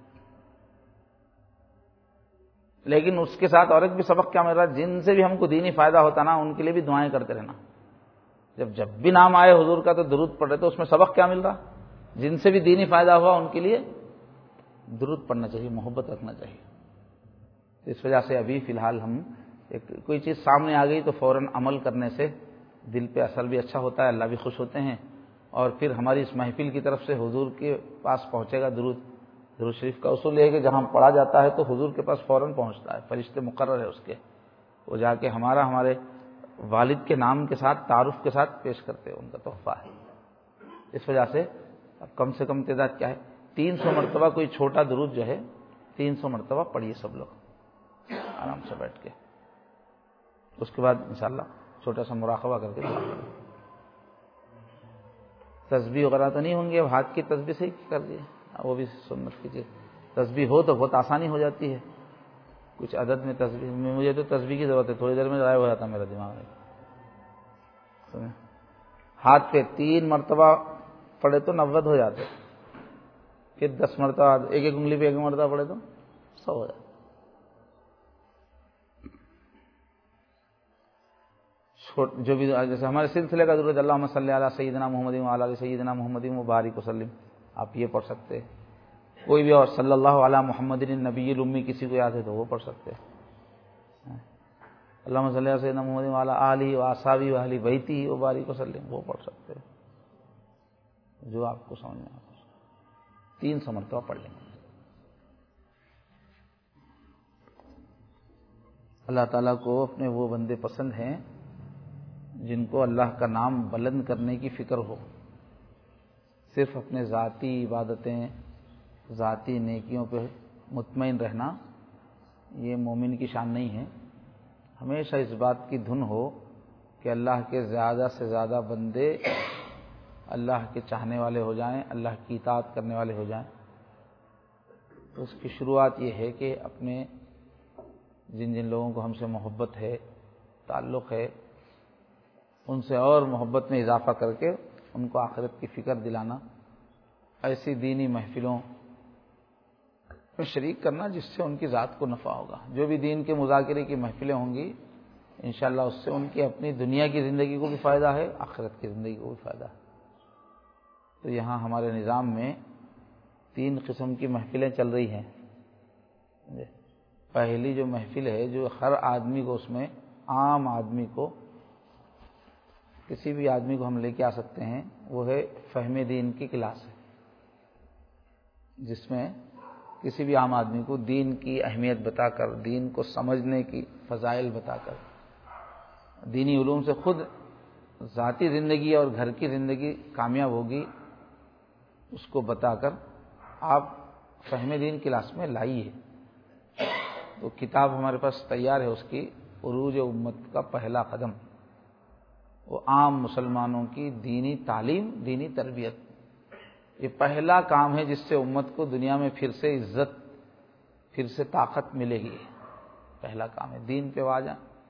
[SPEAKER 1] لیکن اس کے ساتھ اور ایک بھی سبق کیا مل رہا ہے، جن سے بھی ہم کو دینی فائدہ ہوتا نا ان کے لیے بھی دعائیں کرتے رہنا۔ جب بھی نام آئے حضور کا تو درود پڑھ رہے، تو اس میں سبق کیا مل رہا، جن سے بھی دینی فائدہ ہوا ان کے لیے درود پڑھنا چاہیے، محبت رکھنا چاہیے۔ اس وجہ سے ابھی فی الحال ہم کوئی چیز سامنے آ گئی تو فوراً عمل کرنے سے دل پہ اثر بھی اچھا ہوتا ہے، اللہ بھی خوش ہوتے ہیں، اور پھر ہماری اس محفل کی طرف سے حضور کے پاس پہنچے گا درود شریف کا اصول یہ ہے کہ جہاں پڑھا جاتا ہے تو حضور کے پاس فوراً پہنچتا ہے، فرشتے مقرر ہے اس کے، وہ جا کے ہمارے والد کے نام کے ساتھ تعارف کے ساتھ پیش کرتے ہیں، ان کا تحفہ ہے۔ اس وجہ سے اب کم سے کم تعداد کیا ہے، 300 مرتبہ کوئی چھوٹا درود جو ہے 300 مرتبہ پڑھیے سب لوگ آرام سے بیٹھ کے، اس کے بعد انشاءاللہ چھوٹا سا مراقبہ کر کے دعا کریں۔ تسبیح وغیرہ تو نہیں ہوں گے، ہاتھ کی تسبیح سے ہی کر دیے، وہ بھی سنت کیجیے۔ تسبیح ہو تو بہت آسانی ہو جاتی ہے، کچھ عدد میں تسبیح، مجھے تو تسبیح کی ضرورت ہے، تھوڑی دیر میں ضائع ہو جاتا میرا دماغ میں۔ ہاتھ پہ 3 مرتبہ پڑھے تو 90 ہو جاتے، پھر 10 مرتبہ ایک انگلی پہ 1 مرتبہ پڑھے تو 100 ہو جاتے۔ جو بھی جیسے ہمارے سلسلے کا درود اللہم صلی علی سیدنا محمد وعلی آل سیدنا محمد مبارک وسلم، آپ یہ پڑھ سکتے ہیں۔ کوئی بھی اور صلی اللہ علی محمد النبی الامی کسی کو یاد ہے تو وہ پڑھ سکتے ہیں۔ اللہم صلی علی سیدنا محمد وعلی آلہ واصحابہ واہل بیتہ مبارک وسلم، وہ پڑھ سکتے ہیں، جو آپ کو سمجھ میں آتا ہے 300 مرتبہ پڑھ لیں گے۔ اللہ تعالیٰ کو اپنے وہ بندے پسند ہیں جن کو اللہ کا نام بلند کرنے کی فکر ہو، صرف اپنے ذاتی عبادتیں، ذاتی نیکیوں پہ مطمئن رہنا یہ مومن کی شان نہیں ہے۔ ہمیشہ اس بات کی دھن ہو کہ اللہ کے زیادہ سے زیادہ بندے اللہ کے چاہنے والے ہو جائیں، اللہ کی اطاعت کرنے والے ہو جائیں۔ تو اس کی شروعات یہ ہے کہ اپنے جن لوگوں کو ہم سے محبت ہے، تعلق ہے، ان سے اور محبت میں اضافہ کر کے ان کو آخرت کی فکر دلانا، ایسی دینی محفلوں میں شریک کرنا جس سے ان کی ذات کو نفع ہوگا۔ جو بھی دین کے مذاکرے کی محفلیں ہوں گی انشاءاللہ اس سے ان کی اپنی دنیا کی زندگی کو بھی فائدہ ہے، آخرت کی زندگی کو بھی فائدہ ہے۔ تو یہاں ہمارے نظام میں 3 قسم کی محفلیں چل رہی ہیں۔ پہلی جو محفل ہے جو ہر آدمی کو، اس میں عام آدمی کو کسی بھی آدمی کو ہم لے کے آ سکتے ہیں، وہ ہے فہم دین کی کلاس ہے، جس میں کسی بھی عام آدمی کو دین کی اہمیت بتا کر، دین کو سمجھنے کی فضائل بتا کر، دینی علوم سے خود ذاتی زندگی اور گھر کی زندگی کامیاب ہوگی، اس کو بتا کر آپ فہم دین کلاس میں لائیے۔ تو کتاب ہمارے پاس تیار ہے، اس کی عروج امت کا پہلا قدم، وہ عام مسلمانوں کی دینی تعلیم، دینی تربیت، یہ پہلا کام ہے جس سے امت کو دنیا میں پھر سے عزت، پھر سے طاقت ملے گی، پہلا کام ہے دین پہ واجہ۔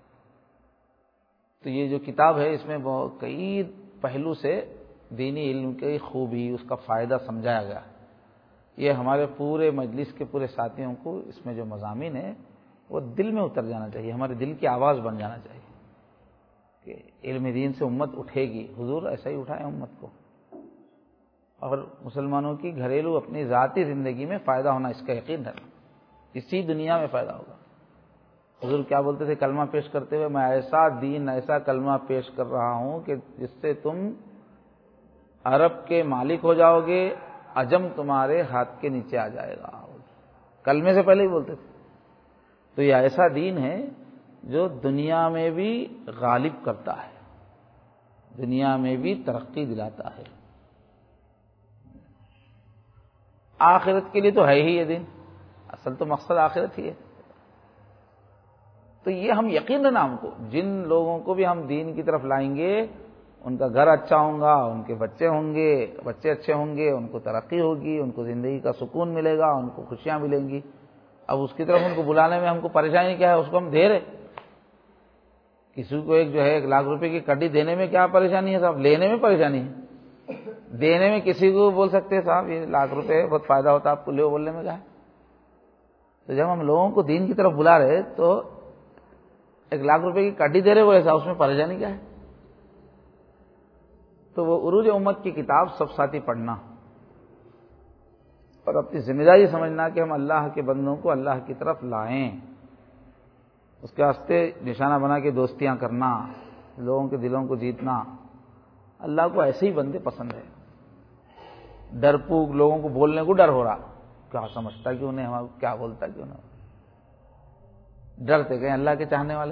[SPEAKER 1] تو یہ جو کتاب ہے اس میں کئی پہلو سے دینی علم کی خوبی، اس کا فائدہ سمجھایا گیا ہے۔ یہ ہمارے پورے مجلس کے پورے ساتھیوں کو اس میں جو مضامین ہے وہ دل میں اتر جانا چاہیے، ہمارے دل کی آواز بن جانا چاہیے کہ علم دین سے امت اٹھے گی۔ حضور ایسا ہی اٹھائے امت کو، اور مسلمانوں کی گھریلو اپنی ذاتی زندگی میں فائدہ ہونا، اس کا یقین ہے، اسی دنیا میں فائدہ ہوگا۔ حضور کیا بولتے تھے کلمہ پیش کرتے ہوئے؟ میں ایسا دین، ایسا کلمہ پیش کر رہا ہوں کہ جس سے تم عرب کے مالک ہو جاؤ گے، عجم تمہارے ہاتھ کے نیچے آ جائے گا۔ کلمے سے پہلے ہی بولتے تھے۔ تو یہ ایسا دین ہے جو دنیا میں بھی غالب کرتا ہے، دنیا میں بھی ترقی دلاتا ہے۔ آخرت کے لیے تو ہے ہی یہ دین، اصل تو مقصد آخرت ہی ہے۔ تو یہ ہم یقین رہنا، ہم کو جن لوگوں کو بھی ہم دین کی طرف لائیں گے، ان کا گھر اچھا ہوگا، ان کے بچے ہوں گے، بچے اچھے ہوں گے، ان کو ترقی ہوگی، ان کو زندگی کا سکون ملے گا، ان کو خوشیاں ملیں گی۔ اب اس کی طرف ان کو بلانے میں ہم کو پریشانی کیا ہے؟ اس کو ہم دے رہے۔ کسی کو ایک جو ہے 1 لاکھ روپے کی کڈی دینے میں کیا پریشانی ہے صاحب؟ لینے میں پریشانی ہے۔ دینے میں کسی کو بول سکتے ہیں صاحب یہ 1 لاکھ روپے بہت فائدہ ہوتا ہے آپ کو، لے بولنے میں کیا ہے؟ تو جب ہم لوگوں کو دین کی طرف بلا رہے تو 1 لاکھ روپے کی کڈی دے رہے وہ ایسا، اس میں پریشانی کیا ہے؟ تو وہ عروج امت کی کتاب سب ساتھی پڑھنا اور اپنی ذمہ داری سمجھنا کہ ہم اللہ کے بندوں کو اللہ کی طرف لائیں، اس کے واسطے نشانہ بنا کے دوستیاں کرنا، لوگوں کے دلوں کو جیتنا۔ اللہ کو ایسے ہی بندے پسند ہے۔ ڈرپوک لوگوں کو بولنے کو ڈر ہو رہا، کیا سمجھتا کیوں نہیں، ہمارا کیا بولتا کیوں نہیں، ڈرتے کہیں اللہ کے چاہنے والے۔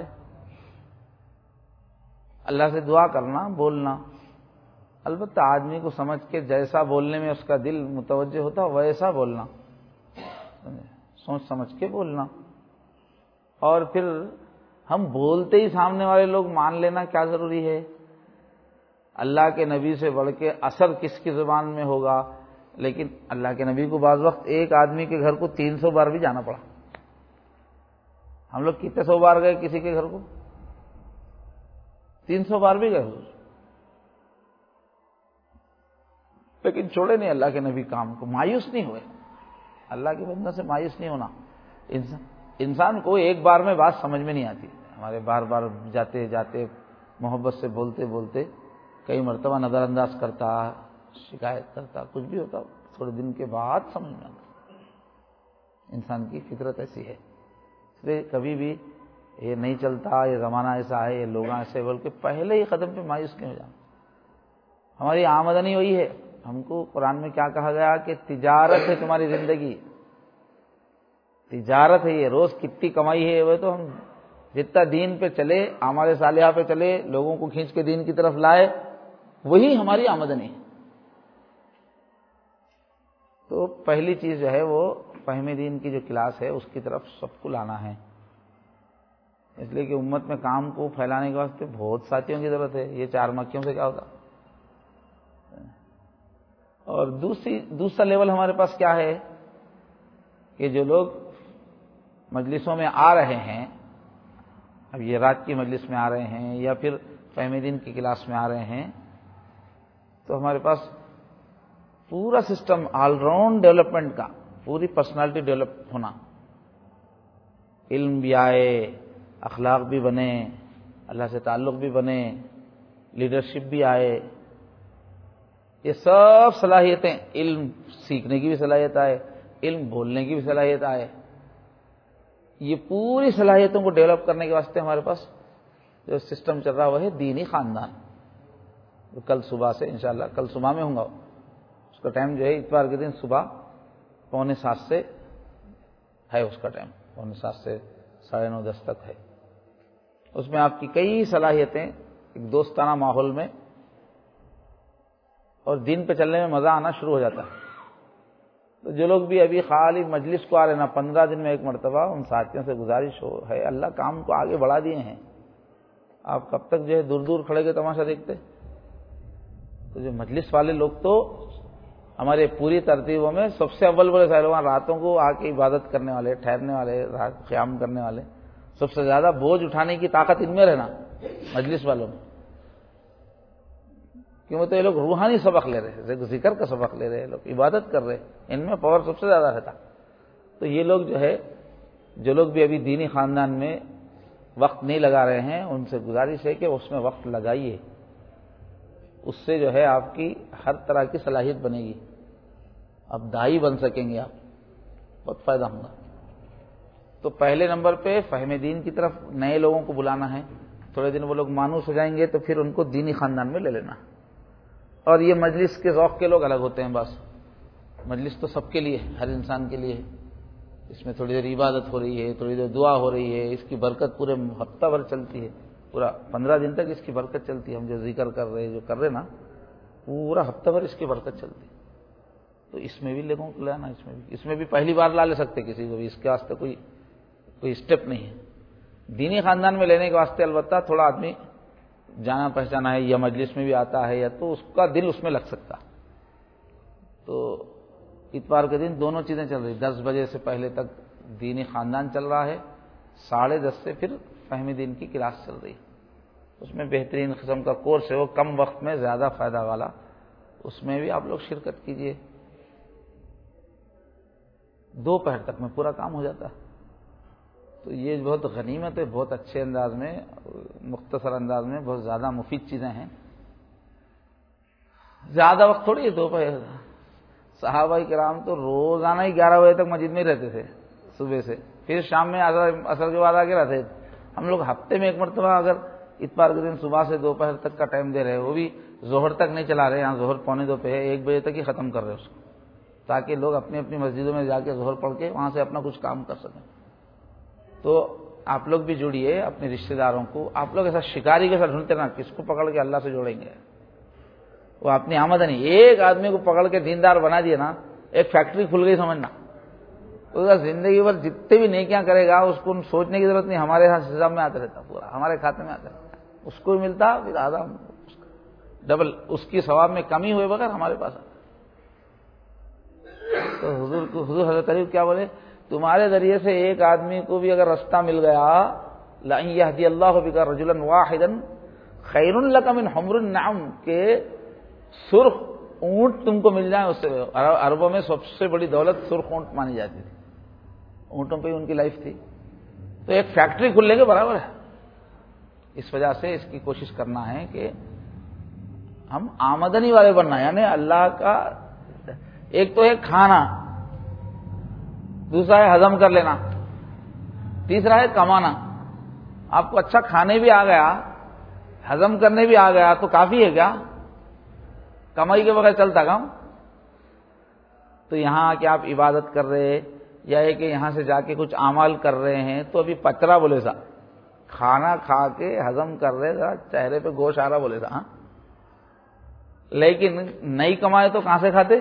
[SPEAKER 1] اللہ سے دعا کرنا، بولنا، البتہ آدمی کو سمجھ کے جیسا بولنے میں اس کا دل متوجہ ہوتا ویسا بولنا، سوچ سمجھ کے بولنا۔ اور پھر ہم بولتے ہی سامنے والے لوگ مان لینا کیا ضروری ہے؟ اللہ کے نبی سے بڑھ کے اثر کس کی زبان میں ہوگا؟ لیکن اللہ کے نبی کو بعض وقت ایک آدمی کے گھر کو 300 بار بھی جانا پڑا۔ ہم لوگ کتنے 100 بار گئے کسی کے گھر کو؟ 300 بار بھی گئے، لیکن چھوڑے نہیں اللہ کے نبی کام کو، مایوس نہیں ہوئے۔ اللہ کے بندوں سے مایوس نہیں ہونا۔ انسان کو ایک بار میں بات سمجھ میں نہیں آتی، ہمارے بار بار جاتے جاتے محبت سے بولتے بولتے کئی مرتبہ نظر انداز کرتا، شکایت کرتا، کچھ بھی ہوتا، تھوڑے دن کے بعد سمجھ میں آتا۔ انسان کی فطرت ایسی ہے، اس لیے کبھی بھی یہ نہیں چلتا، یہ زمانہ ایسا ہے، یہ لوگ ایسے، بول کے پہلے ہی قدم پہ مایوس نہیں ہو جانا۔ ہماری آمدنی وہی ہے، ہم کو قرآن میں کیا کہا گیا کہ تجارت ہے تمہاری زندگی، تجارت ہے یہ، روز کتنی کمائی ہے وہ تو ہم جتنا دین پہ چلے، اعمال صالحہ پہ چلے، لوگوں کو کھینچ کے دین کی طرف لائے، وہی ہماری آمدنی ہے۔ تو پہلی چیز جو ہے وہ فہم دین کی جو کلاس ہے اس کی طرف سب کو لانا ہے، اس لیے کہ امت میں کام کو پھیلانے کے واسطے بہت ساتھیوں کی ضرورت ہے، یہ 4 مکھیوں سے کیا ہوتا۔ اور دوسرا لیول ہمارے پاس کیا ہے کہ جو لوگ مجلسوں میں آ رہے ہیں، اب یہ رات کی مجلس میں آ رہے ہیں یا پھر فہم دین کی کلاس میں آ رہے ہیں، تو ہمارے پاس پورا سسٹم آل راؤنڈ ڈیولپمنٹ کا، پوری پرسنالٹی ڈیولپ ہونا، علم بھی آئے، اخلاق بھی بنے، اللہ سے تعلق بھی بنے، لیڈرشپ بھی آئے، یہ سب صلاحیتیں، علم سیکھنے کی بھی صلاحیت آئے، علم بولنے کی بھی صلاحیت آئے، یہ پوری صلاحیتوں کو ڈیولپ کرنے کے واسطے ہمارے پاس جو سسٹم چل رہا وہ ہے دینی خاندان۔ کل صبح سے انشاءاللہ کل صبح میں ہوں گا. اس کا ٹائم جو ہے اتوار کے دن صبح 6:45 سے ہے. اس کا ٹائم 7:45 سے 9:30 10 تک ہے. اس میں آپ کی کئی صلاحیتیں ایک دوستانہ ماحول میں اور دین پہ چلنے میں مزہ آنا شروع ہو جاتا ہے. تو جو لوگ بھی ابھی خالی مجلس کو آ رہے نا 15 دن میں ایک مرتبہ, ان ساتھیوں سے گزارش ہے, اللہ کام کو آگے بڑھا دیے ہیں. آپ کب تک جو ہے دور دور کھڑے کے تماشا دیکھتے؟ تو جو مجلس والے لوگ تو ہمارے پوری ترتیبوں میں سب سے اول بولے سارے وہاں راتوں کو آ کے عبادت کرنے والے, ٹھہرنے والے, رات قیام کرنے والے, سب سے زیادہ بوجھ اٹھانے کی طاقت ان میں رہنا مجلس والوں میں. کیوں تو یہ لوگ روحانی سبق لے رہے, ذکر کا سبق لے رہے, لوگ عبادت کر رہے, ان میں پاور سب سے زیادہ رہتا. تو یہ لوگ جو ہے, جو لوگ بھی ابھی دینی خاندان میں وقت نہیں لگا رہے ہیں, ان سے گزارش ہے کہ اس میں وقت لگائیے. اس سے جو ہے آپ کی ہر طرح کی صلاحیت بنے گی, اب داعی بن سکیں گے آپ, بہت فائدہ ہوگا. تو پہلے نمبر پہ فہم دین کی طرف نئے لوگوں کو بلانا ہے. تھوڑے دن وہ لوگ مانوس ہو جائیں گے تو پھر ان کو دینی خاندان میں لے لینا. اور یہ مجلس کے ذوق کے لوگ الگ ہوتے ہیں. بس مجلس تو سب کے لیے, ہر انسان کے لیے. اس میں تھوڑی دیر عبادت ہو رہی ہے, تھوڑی دیر دعا ہو رہی ہے, اس کی برکت پورے ہفتہ بھر چلتی ہے, پورا 15 دن تک اس کی برکت چلتی ہے. ہم جو ذکر کر رہے, جو کر رہے نا, پورا ہفتہ بھر اس کی برکت چلتی ہے. تو اس میں بھی لوگوں کو لانا, اس میں بھی پہلی بار لا لے سکتے کسی کو بھی, اس کے واسطے کوئی اسٹیپ نہیں ہے. دینی خاندان میں لینے کے واسطے البتہ تھوڑا آدمی جانا پہچانا ہے, یا مجلس میں بھی آتا ہے, یا تو اس کا دل اس میں لگ سکتا. تو اتوار کے دن دونوں چیزیں چل رہی. 10 بجے سے پہلے تک دینی خاندان چل رہا ہے, 10:30 سے پھر فہم دین کی کلاس چل رہی ہے. اس میں بہترین قسم کا کورس ہے, وہ کم وقت میں زیادہ فائدہ والا. اس میں بھی آپ لوگ شرکت کیجئے. دوپہر تک میں پورا کام ہو جاتا ہے. تو یہ بہت غنیمت ہے, بہت اچھے انداز میں, مختصر انداز میں بہت زیادہ مفید چیزیں ہیں. زیادہ وقت تھوڑی ہے دوپہر. صحابہ کرام تو روزانہ ہی 11 بجے تک مسجد میں ہی رہتے تھے صبح سے, پھر شام میں عصر کے بعد آ کے رہتے. ہم لوگ ہفتے میں ایک مرتبہ اگر اتوار کے دن صبح سے دوپہر تک کا ٹائم دے رہے, وہ بھی ظہر تک نہیں چلا رہے, یہاں ظہر 1:45 پہ ہے, 1 بجے تک ہی ختم کر رہے اس کو, تاکہ لوگ اپنی اپنی مسجدوں میں جا کے ظہر پڑھ کے وہاں سے اپنا کچھ کام کر سکیں. تو آپ لوگ بھی جڑیے اپنے رشتہ داروں کو. آپ لوگ ایسا شکاری کے ساتھ ڈھونڈتے نا, کس کو پکڑ کے اللہ سے جوڑیں گے. وہ اپنی آمدنی, ایک آدمی کو پکڑ کے دیندار بنا دیے نا, ایک فیکٹری کھل گئی سمجھنا. اس کا زندگی بھر جتنے بھی نیکیاں کرے گا اس کو سوچنے کی ضرورت نہیں, ہمارے یہاں حساب میں آتا رہتا, پورا ہمارے کھاتے میں آتا رہتا. اس کو ملتا پھر آدھا ڈبل, اس کی ثواب میں کمی ہوئے بغیر ہمارے پاس. تو حضور حضرت علی کیا بولے, تمہارے ذریعے سے ایک آدمی کو بھی اگر رستہ مل گیا, لَأَن يَهْدِيَ اللَّهُ بِكَ رَجُلًا وَاحِدًا خَيْرٌ لَكَ مِنْ حُمْرِ النَّعَمِ, کہ سرخ اونٹ تم کو مل جائیں. اس سے عربوں میں سب سے بڑی دولت سرخ اونٹ مانی جاتی تھی, اونٹوں پہ ہی ان کی لائف تھی. تو ایک فیکٹری کھلنے کے برابر ہے. اس وجہ سے اس کی کوشش کرنا ہے کہ ہم آمدنی والے بننا, یعنی اللہ کا ایک تو ہے کھانا, دوسرا ہے ہضم کر لینا, تیسرا ہے کمانا. آپ کو اچھا کھانے بھی آ گیا, ہضم کرنے بھی آ گیا تو کافی ہے کیا؟ کمائی کے بغیر چلتا کام؟ تو یہاں کہ آپ عبادت کر رہے, یا ہے کہ یہاں سے جا کے کچھ اعمال کر رہے ہیں, تو ابھی پچرا بولے سا, کھانا کھا کے ہضم کر رہے تھا, چہرے پہ گوشت آ رہا بولے تھا. لیکن نہیں کمائے تو کہاں سے کھاتے؟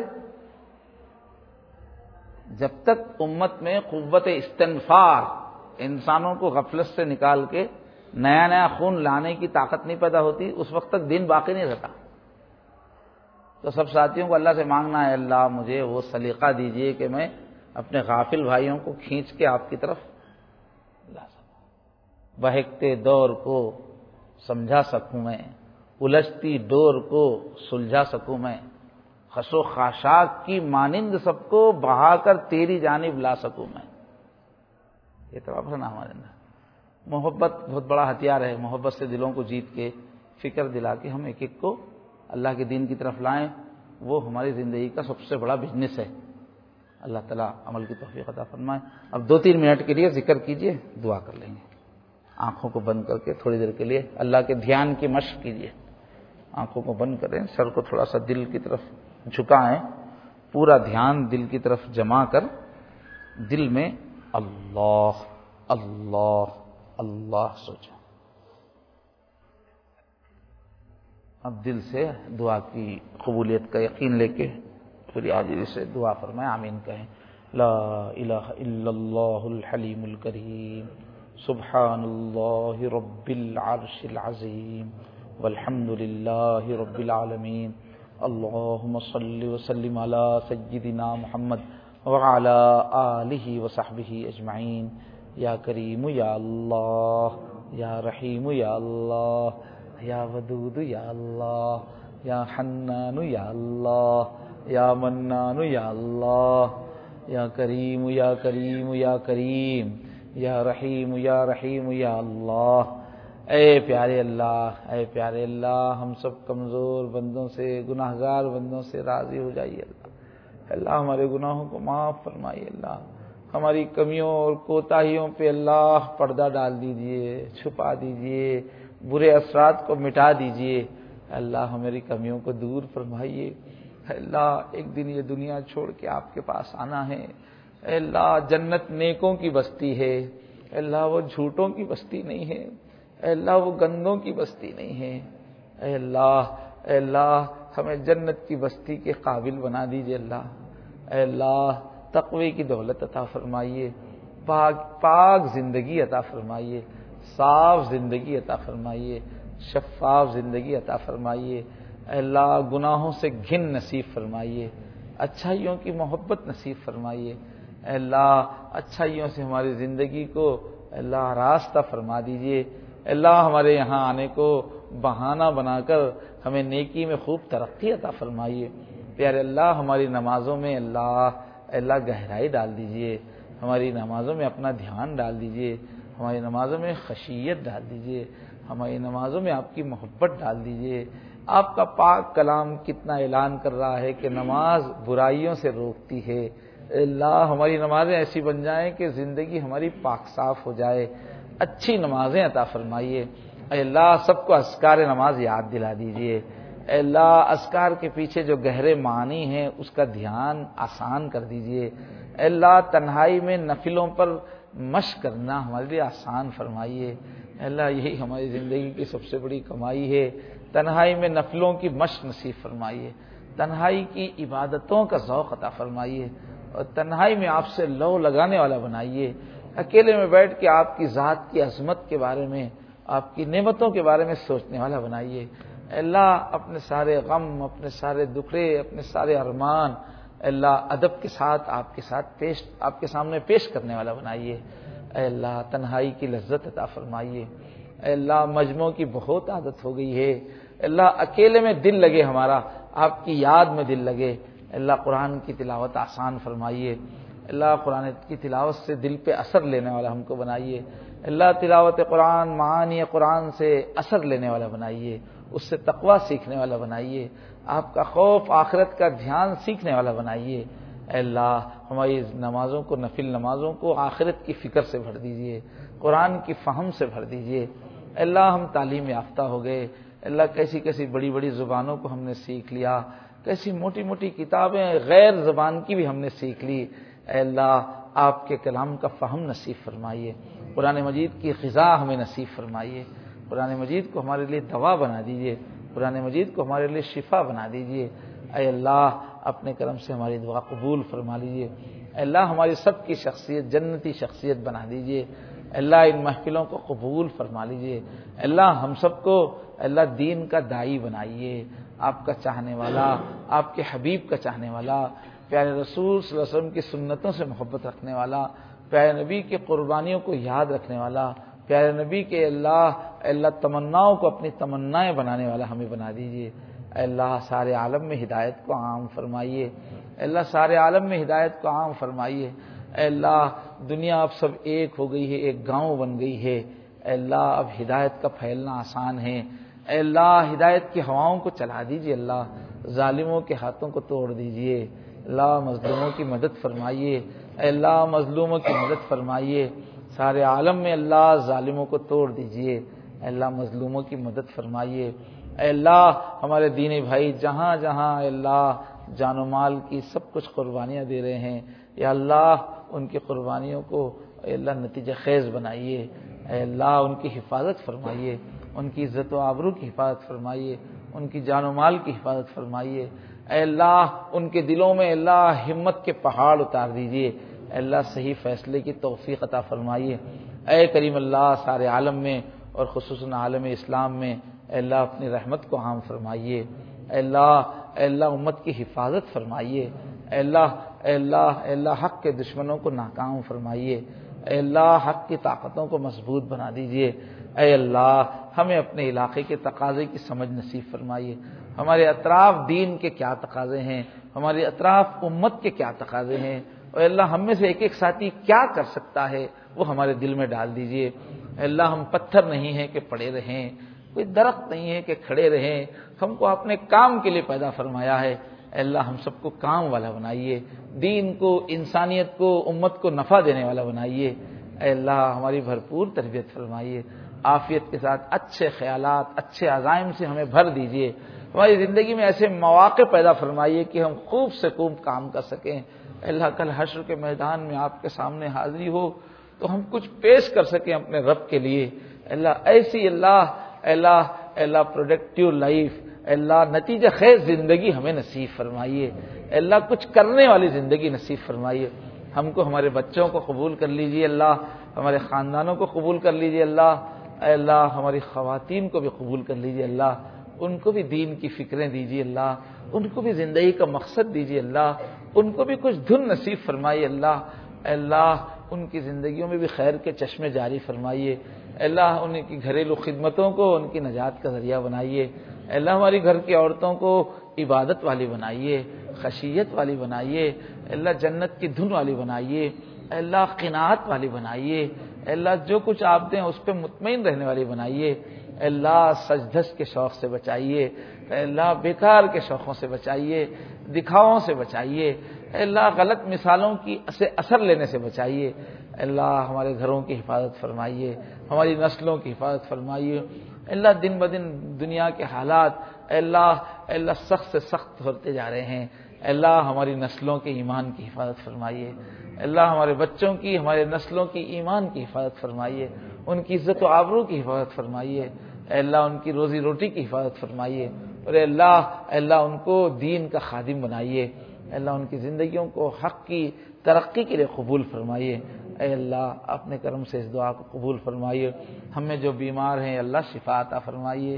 [SPEAKER 1] جب تک امت میں قوت استنفار, انسانوں کو غفلت سے نکال کے نیا نیا خون لانے کی طاقت نہیں پیدا ہوتی, اس وقت تک دین باقی نہیں رہتا. تو سب ساتھیوں کو اللہ سے مانگنا ہے, اللہ مجھے وہ سلیقہ دیجئے کہ میں اپنے غافل بھائیوں کو کھینچ کے آپ کی طرف لا سکوں, بہکتے دور کو سمجھا سکوں میں, الجھتی ڈور کو سلجھا سکوں میں, خس و خاشاک کی مانند سب کو بہا کر تیری جانب لا سکوں میں. یہ تو آپ نا ہمارے اندر محبت بہت بڑا ہتھیار ہے. محبت سے دلوں کو جیت کے, فکر دلا کے ہم ایک ایک کو اللہ کے دین کی طرف لائیں. وہ ہماری زندگی کا سب سے بڑا بزنس ہے. اللہ تعالیٰ عمل کی توفیق عطا فرمائے. اب 2-3 منٹ کے لیے ذکر کیجئے, دعا کر لیں گے. آنکھوں کو بند کر کے تھوڑی دیر کے لیے اللہ کے دھیان کی مشق کیجئے. آنکھوں کو بند کریں، سر کو تھوڑا سا دل کی طرف جھکائیں، پورا دھیان دل کی طرف جما کر دل میں اللہ اللہ اللہ سوچیں۔ اب دل سے دعا کی قبولیت کا یقین لے کے پوری حاضری سے دعا فرمائیں، آمین کہیں۔ لا الہ الا اللہ الحلیم الکریم، سبحان اللہ رب العرش العظیم، والحمد للہ رب العالمین، اللہم صل وسلم علی سیدنا محمد وعلی آلہ وصحبہ اجمعین۔ یا کریم یا اللہ، یا رحیم یا اللہ، یا ودود یا اللہ، یا حنان یا اللہ، یا منان یا اللہ، یا کریم یا کریم یا کریم، یا رحیم یا رحیم یا اللہ۔ اے پیارے اللہ، اے پیارے اللہ، ہم سب کمزور بندوں سے، گناہگار بندوں سے راضی ہو جائیے اللہ۔ اللہ ہمارے گناہوں کو معاف فرمائیے اللہ، ہماری کمیوں اور کوتاہیوں پہ اللہ پردہ ڈال دیجئے، چھپا دیجئے، برے اثرات کو مٹا دیجئے اللہ، ہماری کمیوں کو دور فرمائیے اللہ۔ ایک دن یہ دنیا چھوڑ کے آپ کے پاس آنا ہے اے اللہ۔ جنت نیکوں کی بستی ہے اے اللہ، وہ جھوٹوں کی بستی نہیں ہے اے اللہ، وہ گندوں کی بستی نہیں ہے اے اللہ۔ اے اللہ ہمیں جنت کی بستی کے قابل بنا دیجئے اللہ۔ اے اللہ تقوی کی دولت عطا فرمائیے، پاک زندگی عطا فرمائیے، صاف زندگی عطا فرمائیے، شفاف زندگی عطا فرمائیے اے اللہ۔ گناہوں سے گھن نصیب فرمائیے، اچھائیوں کی محبت نصیب فرمائیے اے اللہ۔ اچھائیوں سے ہماری زندگی کو اے اللہ راستہ فرما دیجئے اے اللہ۔ ہمارے یہاں آنے کو بہانہ بنا کر ہمیں نیکی میں خوب ترقی عطا فرمائیے پیارے اللہ۔ ہماری نمازوں میں اللہ گہرائی ڈال دیجئے، ہماری نمازوں میں اپنا دھیان ڈال دیجئے، ہماری نمازوں میں خشیت ڈال دیجئے، ہماری نمازوں میں آپ کی محبت ڈال دیجئے۔ آپ کا پاک کلام کتنا اعلان کر رہا ہے کہ نماز برائیوں سے روکتی ہے اے اللہ۔ ہماری نمازیں ایسی بن جائیں کہ زندگی ہماری پاک صاف ہو جائے، اچھی نمازیں عطا فرمائیے اے اللہ۔ سب کو اذکار نماز یاد دلا دیجئے اے اللہ۔ اذکار کے پیچھے جو گہرے معنی ہیں اس کا دھیان آسان کر دیجئے اے اللہ۔ تنہائی میں نفلوں پر مشق کرنا ہمارے لیے آسان فرمائیے اے اللہ۔ یہی ہماری زندگی کی سب سے بڑی کمائی ہے، تنہائی میں نفلوں کی مشق نصیب فرمائیے، تنہائی کی عبادتوں کا ذوق عطا فرمائیے، اور تنہائی میں آپ سے لو لگانے والا بنائیے۔ اکیلے میں بیٹھ کے آپ کی ذات کی عظمت کے بارے میں، آپ کی نعمتوں کے بارے میں سوچنے والا بنائیے اے اللہ۔ اپنے سارے غم، اپنے سارے دکھڑے، اپنے سارے ارمان اے اللہ ادب کے ساتھ آپ کے سامنے پیش کرنے والا بنائیے اے اللہ۔ تنہائی کی لذت عطا فرمائیے اے اللہ۔ مجموع کی بہت عادت ہو گئی ہے اے اللہ، اکیلے میں دل لگے ہمارا، آپ کی یاد میں دل لگے اے اللہ۔ قرآن کی تلاوت آسان فرمائیے اے اللہ۔ قرآن کی تلاوت سے دل پہ اثر لینے والا ہم کو بنائیے اے اللہ۔ تلاوت قرآن، معانی قرآن سے اثر لینے والا بنائیے، اس سے تقوی سیکھنے والا بنائیے، آپ کا خوف آخرت کا دھیان سیکھنے والا بنائیے اے اللہ۔ ہماری نمازوں کو، نفل نمازوں کو آخرت کی فکر سے بھر دیجئے، قرآن کی فہم سے بھر دیجئے اے اللہ۔ ہم تعلیم یافتہ ہو گئے اے اللہ، کیسی کیسی بڑی بڑی زبانوں کو ہم نے سیکھ لیا، کیسی موٹی موٹی کتابیں غیر زبان کی بھی ہم نے سیکھ لی اے اللہ۔ آپ کے کلام کا فہم نصیب فرمائیے، قرآن مجید کی غذا ہمیں نصیب فرمائیے، قرآن مجید کو ہمارے لیے دوا بنا دیجئے، قرآن مجید کو ہمارے لیے شفا بنا دیجئے اے اللہ۔ اپنے کرم سے ہماری دعا قبول فرما لیجئے اے اللہ۔ ہماری سب کی شخصیت جنتی شخصیت بنا دیجئے اے اللہ۔ ان محفلوں کو قبول فرما لیجئے اے اللہ۔ ہم سب کو اے اللہ دین کا داعی بنائیے، آپ کا چاہنے والا، آپ کے حبیب کا چاہنے والا، پیارے رسول صلی اللہ علیہ وسلم کی سنتوں سے محبت رکھنے والا، پیارے نبی کے قربانیوں کو یاد رکھنے والا، پیارے نبی کے اللہ تمناؤں کو اپنی تمنائیں بنانے والا ہمیں بنا دیجئے اے اللہ۔ سارے عالم میں ہدایت کو عام فرمائیے اے اللہ۔ سارے عالم میں ہدایت کو عام فرمائیے اے اللہ۔ دنیا اب سب ایک ہو گئی ہے، ایک گاؤں بن گئی ہے اے اللہ۔ اب ہدایت کا پھیلنا آسان ہے اے اللہ۔ ہدایت کی ہواؤں کو چلا دیجئے اللہ، ظالموں کے ہاتھوں کو توڑ دیجئے اللہ۔ مظلوموں کی مدد فرمائیے اے اللہ، مظلوموں کی مدد فرمائیے۔ سارے عالم میں اللہ ظالموں کو توڑ دیجئے اے اللہ، مظلوموں کی مدد فرمائیے اے اللہ ہمارے دینی بھائی جہاں جہاں اے اللہ جان و مال کی سب کچھ قربانیاں دے رہے ہیں، یا اللہ ان کی قربانیوں کو اے اللہ نتیجہ خیز بنائیے، اے اللہ ان کی حفاظت فرمائیے، ان کی عزت و آبرو کی حفاظت فرمائیے، ان کی جان و مال کی حفاظت فرمائیے، اے اللہ ان کے دلوں میں اللہ ہمت کے پہاڑ اتار دیجیے، اے اللہ صحیح فیصلے کی توفیق عطا فرمائیے، اے کریم اللہ سارے عالم میں اور خصوصاً عالم اسلام میں اے اللہ اپنی رحمت کو عام فرمائیے، اے اللہ امت کی حفاظت فرمائیے، اے اللہ حق کے دشمنوں کو ناکام فرمائیے، اے اللہ حق کی طاقتوں کو مضبوط بنا دیجیے، اے اللہ ہمیں اپنے علاقے کے تقاضے کی سمجھ نصیب فرمائیے، ہمارے اطراف دین کے کیا تقاضے ہیں، ہمارے اطراف امت کے کیا تقاضے ہیں، اور اللہ ہم میں سے ایک ایک ساتھی کیا کر سکتا ہے وہ ہمارے دل میں ڈال دیجیے، اے اللہ ہم پتھر نہیں ہیں کہ پڑے رہیں، کوئی درخت نہیں ہے کہ کھڑے رہیں، ہم کو اپنے کام کے لیے پیدا فرمایا ہے، اے اللہ ہم سب کو کام والا بنائیے، دین کو، انسانیت کو، امت کو نفع دینے والا بنائیے، اے اللہ ہماری بھرپور تربیت فرمائیے، عافیت کے ساتھ اچھے خیالات، اچھے عزائم سے ہمیں بھر دیجیے، ہماری زندگی میں ایسے مواقع پیدا فرمائیے کہ ہم خوب سے خوب کام کر سکیں، اے اللہ کل حشر کے میدان میں آپ کے سامنے حاضری ہو تو ہم کچھ پیش کر سکیں اپنے رب کے لیے، اللہ ایسی اللہ پروڈکٹیو لائف، اللہ نتیجہ خیز زندگی ہمیں نصیب فرمائیے، اللہ کچھ کرنے والی زندگی نصیب فرمائیے، ہم کو ہمارے بچوں کو قبول کر لیجیے اللہ، ہمارے خاندانوں کو قبول کر لیجیے اللہ ہماری خواتین کو بھی قبول کر لیجیے اللہ، ان کو بھی دین کی فکریں دیجیے اللہ، ان کو بھی زندگی کا مقصد دیجیے اللہ، ان کو بھی کچھ دھن نصیب فرمائیے اللہ ان کی زندگیوں میں بھی خیر کے چشمے جاری فرمائیے، اللہ ان کی گھریلو خدمتوں کو ان کی نجات کا ذریعہ بنائیے، اللہ ہماری گھر کی عورتوں کو عبادت والی بنائیے، خشیت والی بنائیے، اللہ جنت کی دھن والی بنائیے، اللہ قناعت والی بنائیے، اللہ جو کچھ آپ دیں اس پہ مطمئن رہنے والی بنائیے، اللہ سجدھج کے شوق سے بچائیے، اللہ بیکار کے شوقوں سے بچائیے، دکھاووں سے بچائیے، اللہ غلط مثالوں کی سے اثر لینے سے بچائیے، اللہ ہمارے گھروں کی حفاظت فرمائیے، ہماری نسلوں کی حفاظت فرمائیے، اللہ دن بدن دنیا کے حالات اللہ سخت سے سخت ہوتے جا رہے ہیں، اللہ ہماری نسلوں کے ایمان کی حفاظت فرمائیے، اللہ ہمارے بچوں کی، ہمارے نسلوں کی ایمان کی حفاظت فرمائیے، ان کی عزت و آبرو کی حفاظت فرمائیے، اللہ ان کی روزی روٹی کی حفاظت فرمائیے، اور اللہ ان کو دین کا خادم بنائیے، اللہ ان کی زندگیوں کو حق کی ترقی کے لیے قبول فرمائیے، اے اللہ اپنے کرم سے اس دعا کو قبول فرمائیے، ہم میں جو بیمار ہیں اللہ شفا عطا فرمائیے،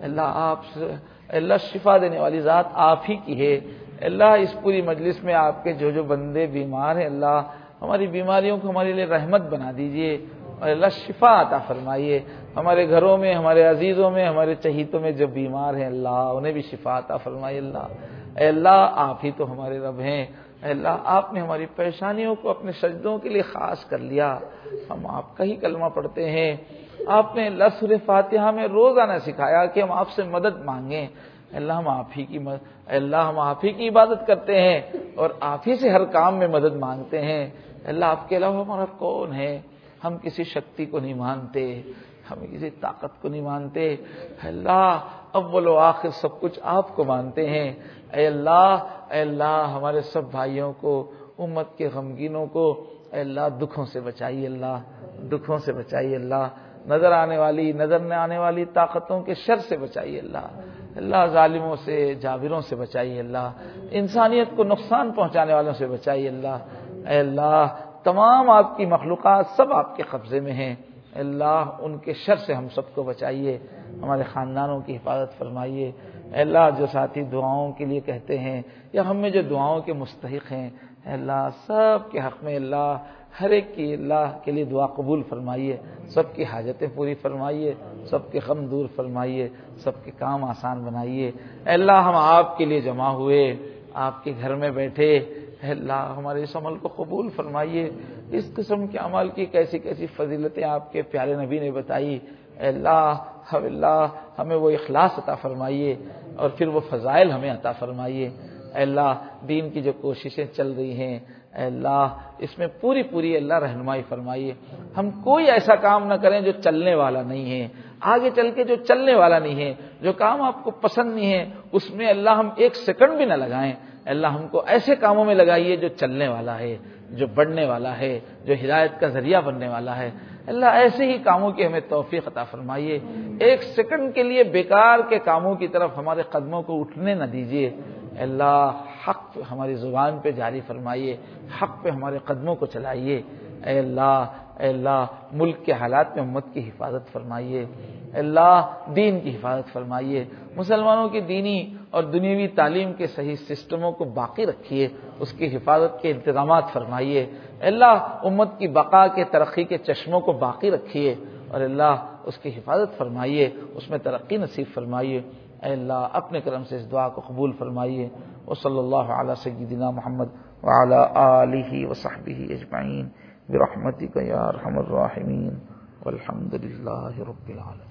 [SPEAKER 1] اللہ شفا دینے والی ذات آپ ہی کی ہے، اللہ اس پوری مجلس میں آپ کے جو بندے بیمار ہیں اللہ ہماری بیماریوں کو ہمارے لیے رحمت بنا دیجئے، اور اللہ شفا عطا فرمائیے، ہمارے گھروں میں، ہمارے عزیزوں میں، ہمارے چہیتوں میں جو بیمار ہیں اللہ انہیں بھی شفا عطا فرمائیے، اے اللہ آپ ہی تو ہمارے رب ہیں، اے اللہ آپ نے ہماری پریشانیوں کو اپنے سجدوں کے لیے خاص کر لیا، ہم آپ کا ہی کلمہ پڑھتے ہیں، آپ نے سورہ فاتحہ میں روزانہ سکھایا کہ ہم آپ سے مدد مانگیں، اللہ ہم آپ ہی کی عبادت کرتے ہیں اور آپ ہی سے ہر کام میں مدد مانگتے ہیں، اللہ آپ کے علاوہ ہمارا کون ہے، ہم کسی شکتی کو نہیں مانتے، ہم کسی طاقت کو نہیں مانتے، اللہ اول و آخر سب کچھ آپ کو مانتے ہیں، اے اللہ ہمارے سب بھائیوں کو، امت کے غمگینوں کو اے اللہ دکھوں سے بچائیے، اللہ نظر آنے والی نظر نہ آنے والی طاقتوں کے شر سے بچائیے، اللہ ظالموں سے جابروں سے بچائیے، اللہ انسانیت کو نقصان پہنچانے والوں سے بچائیے، اے اللہ تمام آپ کی مخلوقات سب آپ کے قبضے میں ہیں، اللہ ان کے شر سے ہم سب کو بچائیے، ہمارے خاندانوں کی حفاظت فرمائیے، اے اللہ جو ساتھی دعاؤں کے لیے کہتے ہیں یا ہم میں جو دعاؤں کے مستحق ہیں، اے اللہ سب کے حق میں اللہ ہر ایک کی اللہ کے لیے دعا قبول فرمائیے، سب کی حاجتیں پوری فرمائیے، سب کے غم دور فرمائیے، سب کے کام آسان بنائیے، اے اللہ ہم آپ کے لیے جمع ہوئے، آپ کے گھر میں بیٹھے، اے اللہ ہمارے اس عمل کو قبول فرمائیے، اس قسم کے عمل کی کیسی کیسی فضیلتیں آپ کے پیارے نبی نے بتائی، اے اللہ ہمیں وہ اخلاص عطا فرمائیے اور پھر وہ فضائل ہمیں عطا فرمائیے، اے اللہ دین کی جو کوششیں چل رہی ہیں، اے اللہ اس میں پوری پوری اللہ رہنمائی فرمائیے. ہم کوئی ایسا کام نہ کریں جو چلنے والا نہیں ہے، آگے چل کے جو چلنے والا نہیں ہے، جو کام آپ کو پسند نہیں ہے اس میں اللہ ہم ایک سیکنڈ بھی نہ لگائیں. اللہ ہم کو ایسے کاموں میں لگائیے جو چلنے والا ہے، جو بڑھنے والا ہے، جو ہدایت کا ذریعہ بننے والا ہے. اللہ ایسے ہی کاموں کی ہمیں توفیق عطا فرمائیے. ایک سیکنڈ کے لیے بیکار کے کاموں کی طرف ہمارے قدموں کو اٹھنے نہ دیجیے. اللہ حق پہ ہماری زبان پہ جاری فرمائیے، حق پہ ہمارے قدموں کو چلائیے. اے اللہ ملک کے حالات میں امت کی حفاظت فرمائیے. اے اللہ دین کی حفاظت فرمائیے. مسلمانوں کی دینی اور دنیاوی تعلیم کے صحیح سسٹموں کو باقی رکھیے، اس کی حفاظت کے انتظامات فرمائیے. اے اللہ امت کی بقا کے ترقی کے چشموں کو باقی رکھیے اور اللہ اس کی حفاظت فرمائیے، اس میں ترقی نصیب فرمائیے. اے اللہ اپنے کرم سے اس دعا کو قبول فرمائیے. وصلی اللہ علی سیدنا محمد وعلی آلہ وصحبہ اجمعین برحمتک یا ارحم الراحمین والحمد للہ رب العالمین.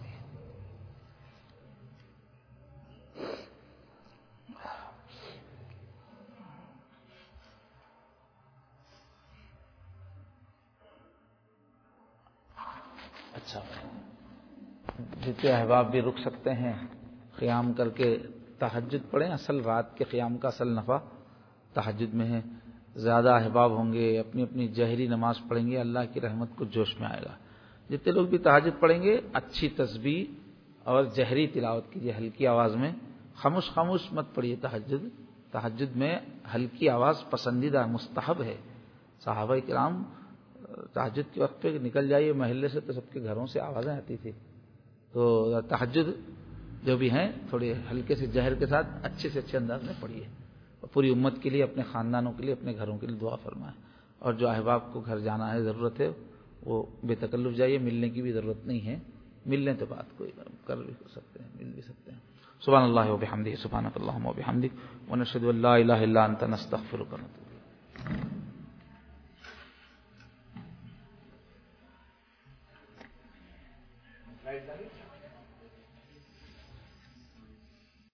[SPEAKER 1] اچھا جتنے احباب بھی رک سکتے ہیں قیام کر کے تہجد پڑھیں. اصل رات کے قیام کا اصل نفع تہجد میں ہے. زیادہ احباب ہوں گے اپنی اپنی جہری نماز پڑھیں گے، اللہ کی رحمت کو جوش میں آئے گا. جتنے لوگ بھی تہجد پڑھیں گے اچھی تسبیح اور جہری تلاوت کیجیے ہلکی آواز میں. خاموش مت پڑھیے. تہجد میں ہلکی آواز پسندیدہ مستحب ہے. صحابہ کرام تہجد کے وقت پہ نکل جائیے محلے سے تو سب کے گھروں سے آوازیں آتی تھی. تو تہجد جو بھی ہیں تھوڑے ہلکے سے جہر کے ساتھ اچھے سے اچھے انداز میں پڑھیے. اور پوری امت کے لیے، اپنے خاندانوں کے لیے، اپنے گھروں کے لیے دعا فرمائیں. اور جو احباب کو گھر جانا ہے ضرورت ہے وہ بے تکلف جائیے. ملنے کی بھی ضرورت نہیں ہے. ملنے تو بات کوئی کر بھی سکتے ہیں، مل بھی سکتے ہیں. سبحان اللہ و بحمدہ، سبحانک اللہم و بحمدک، ونشہد ان لا الہ الا انت، نستغفرک.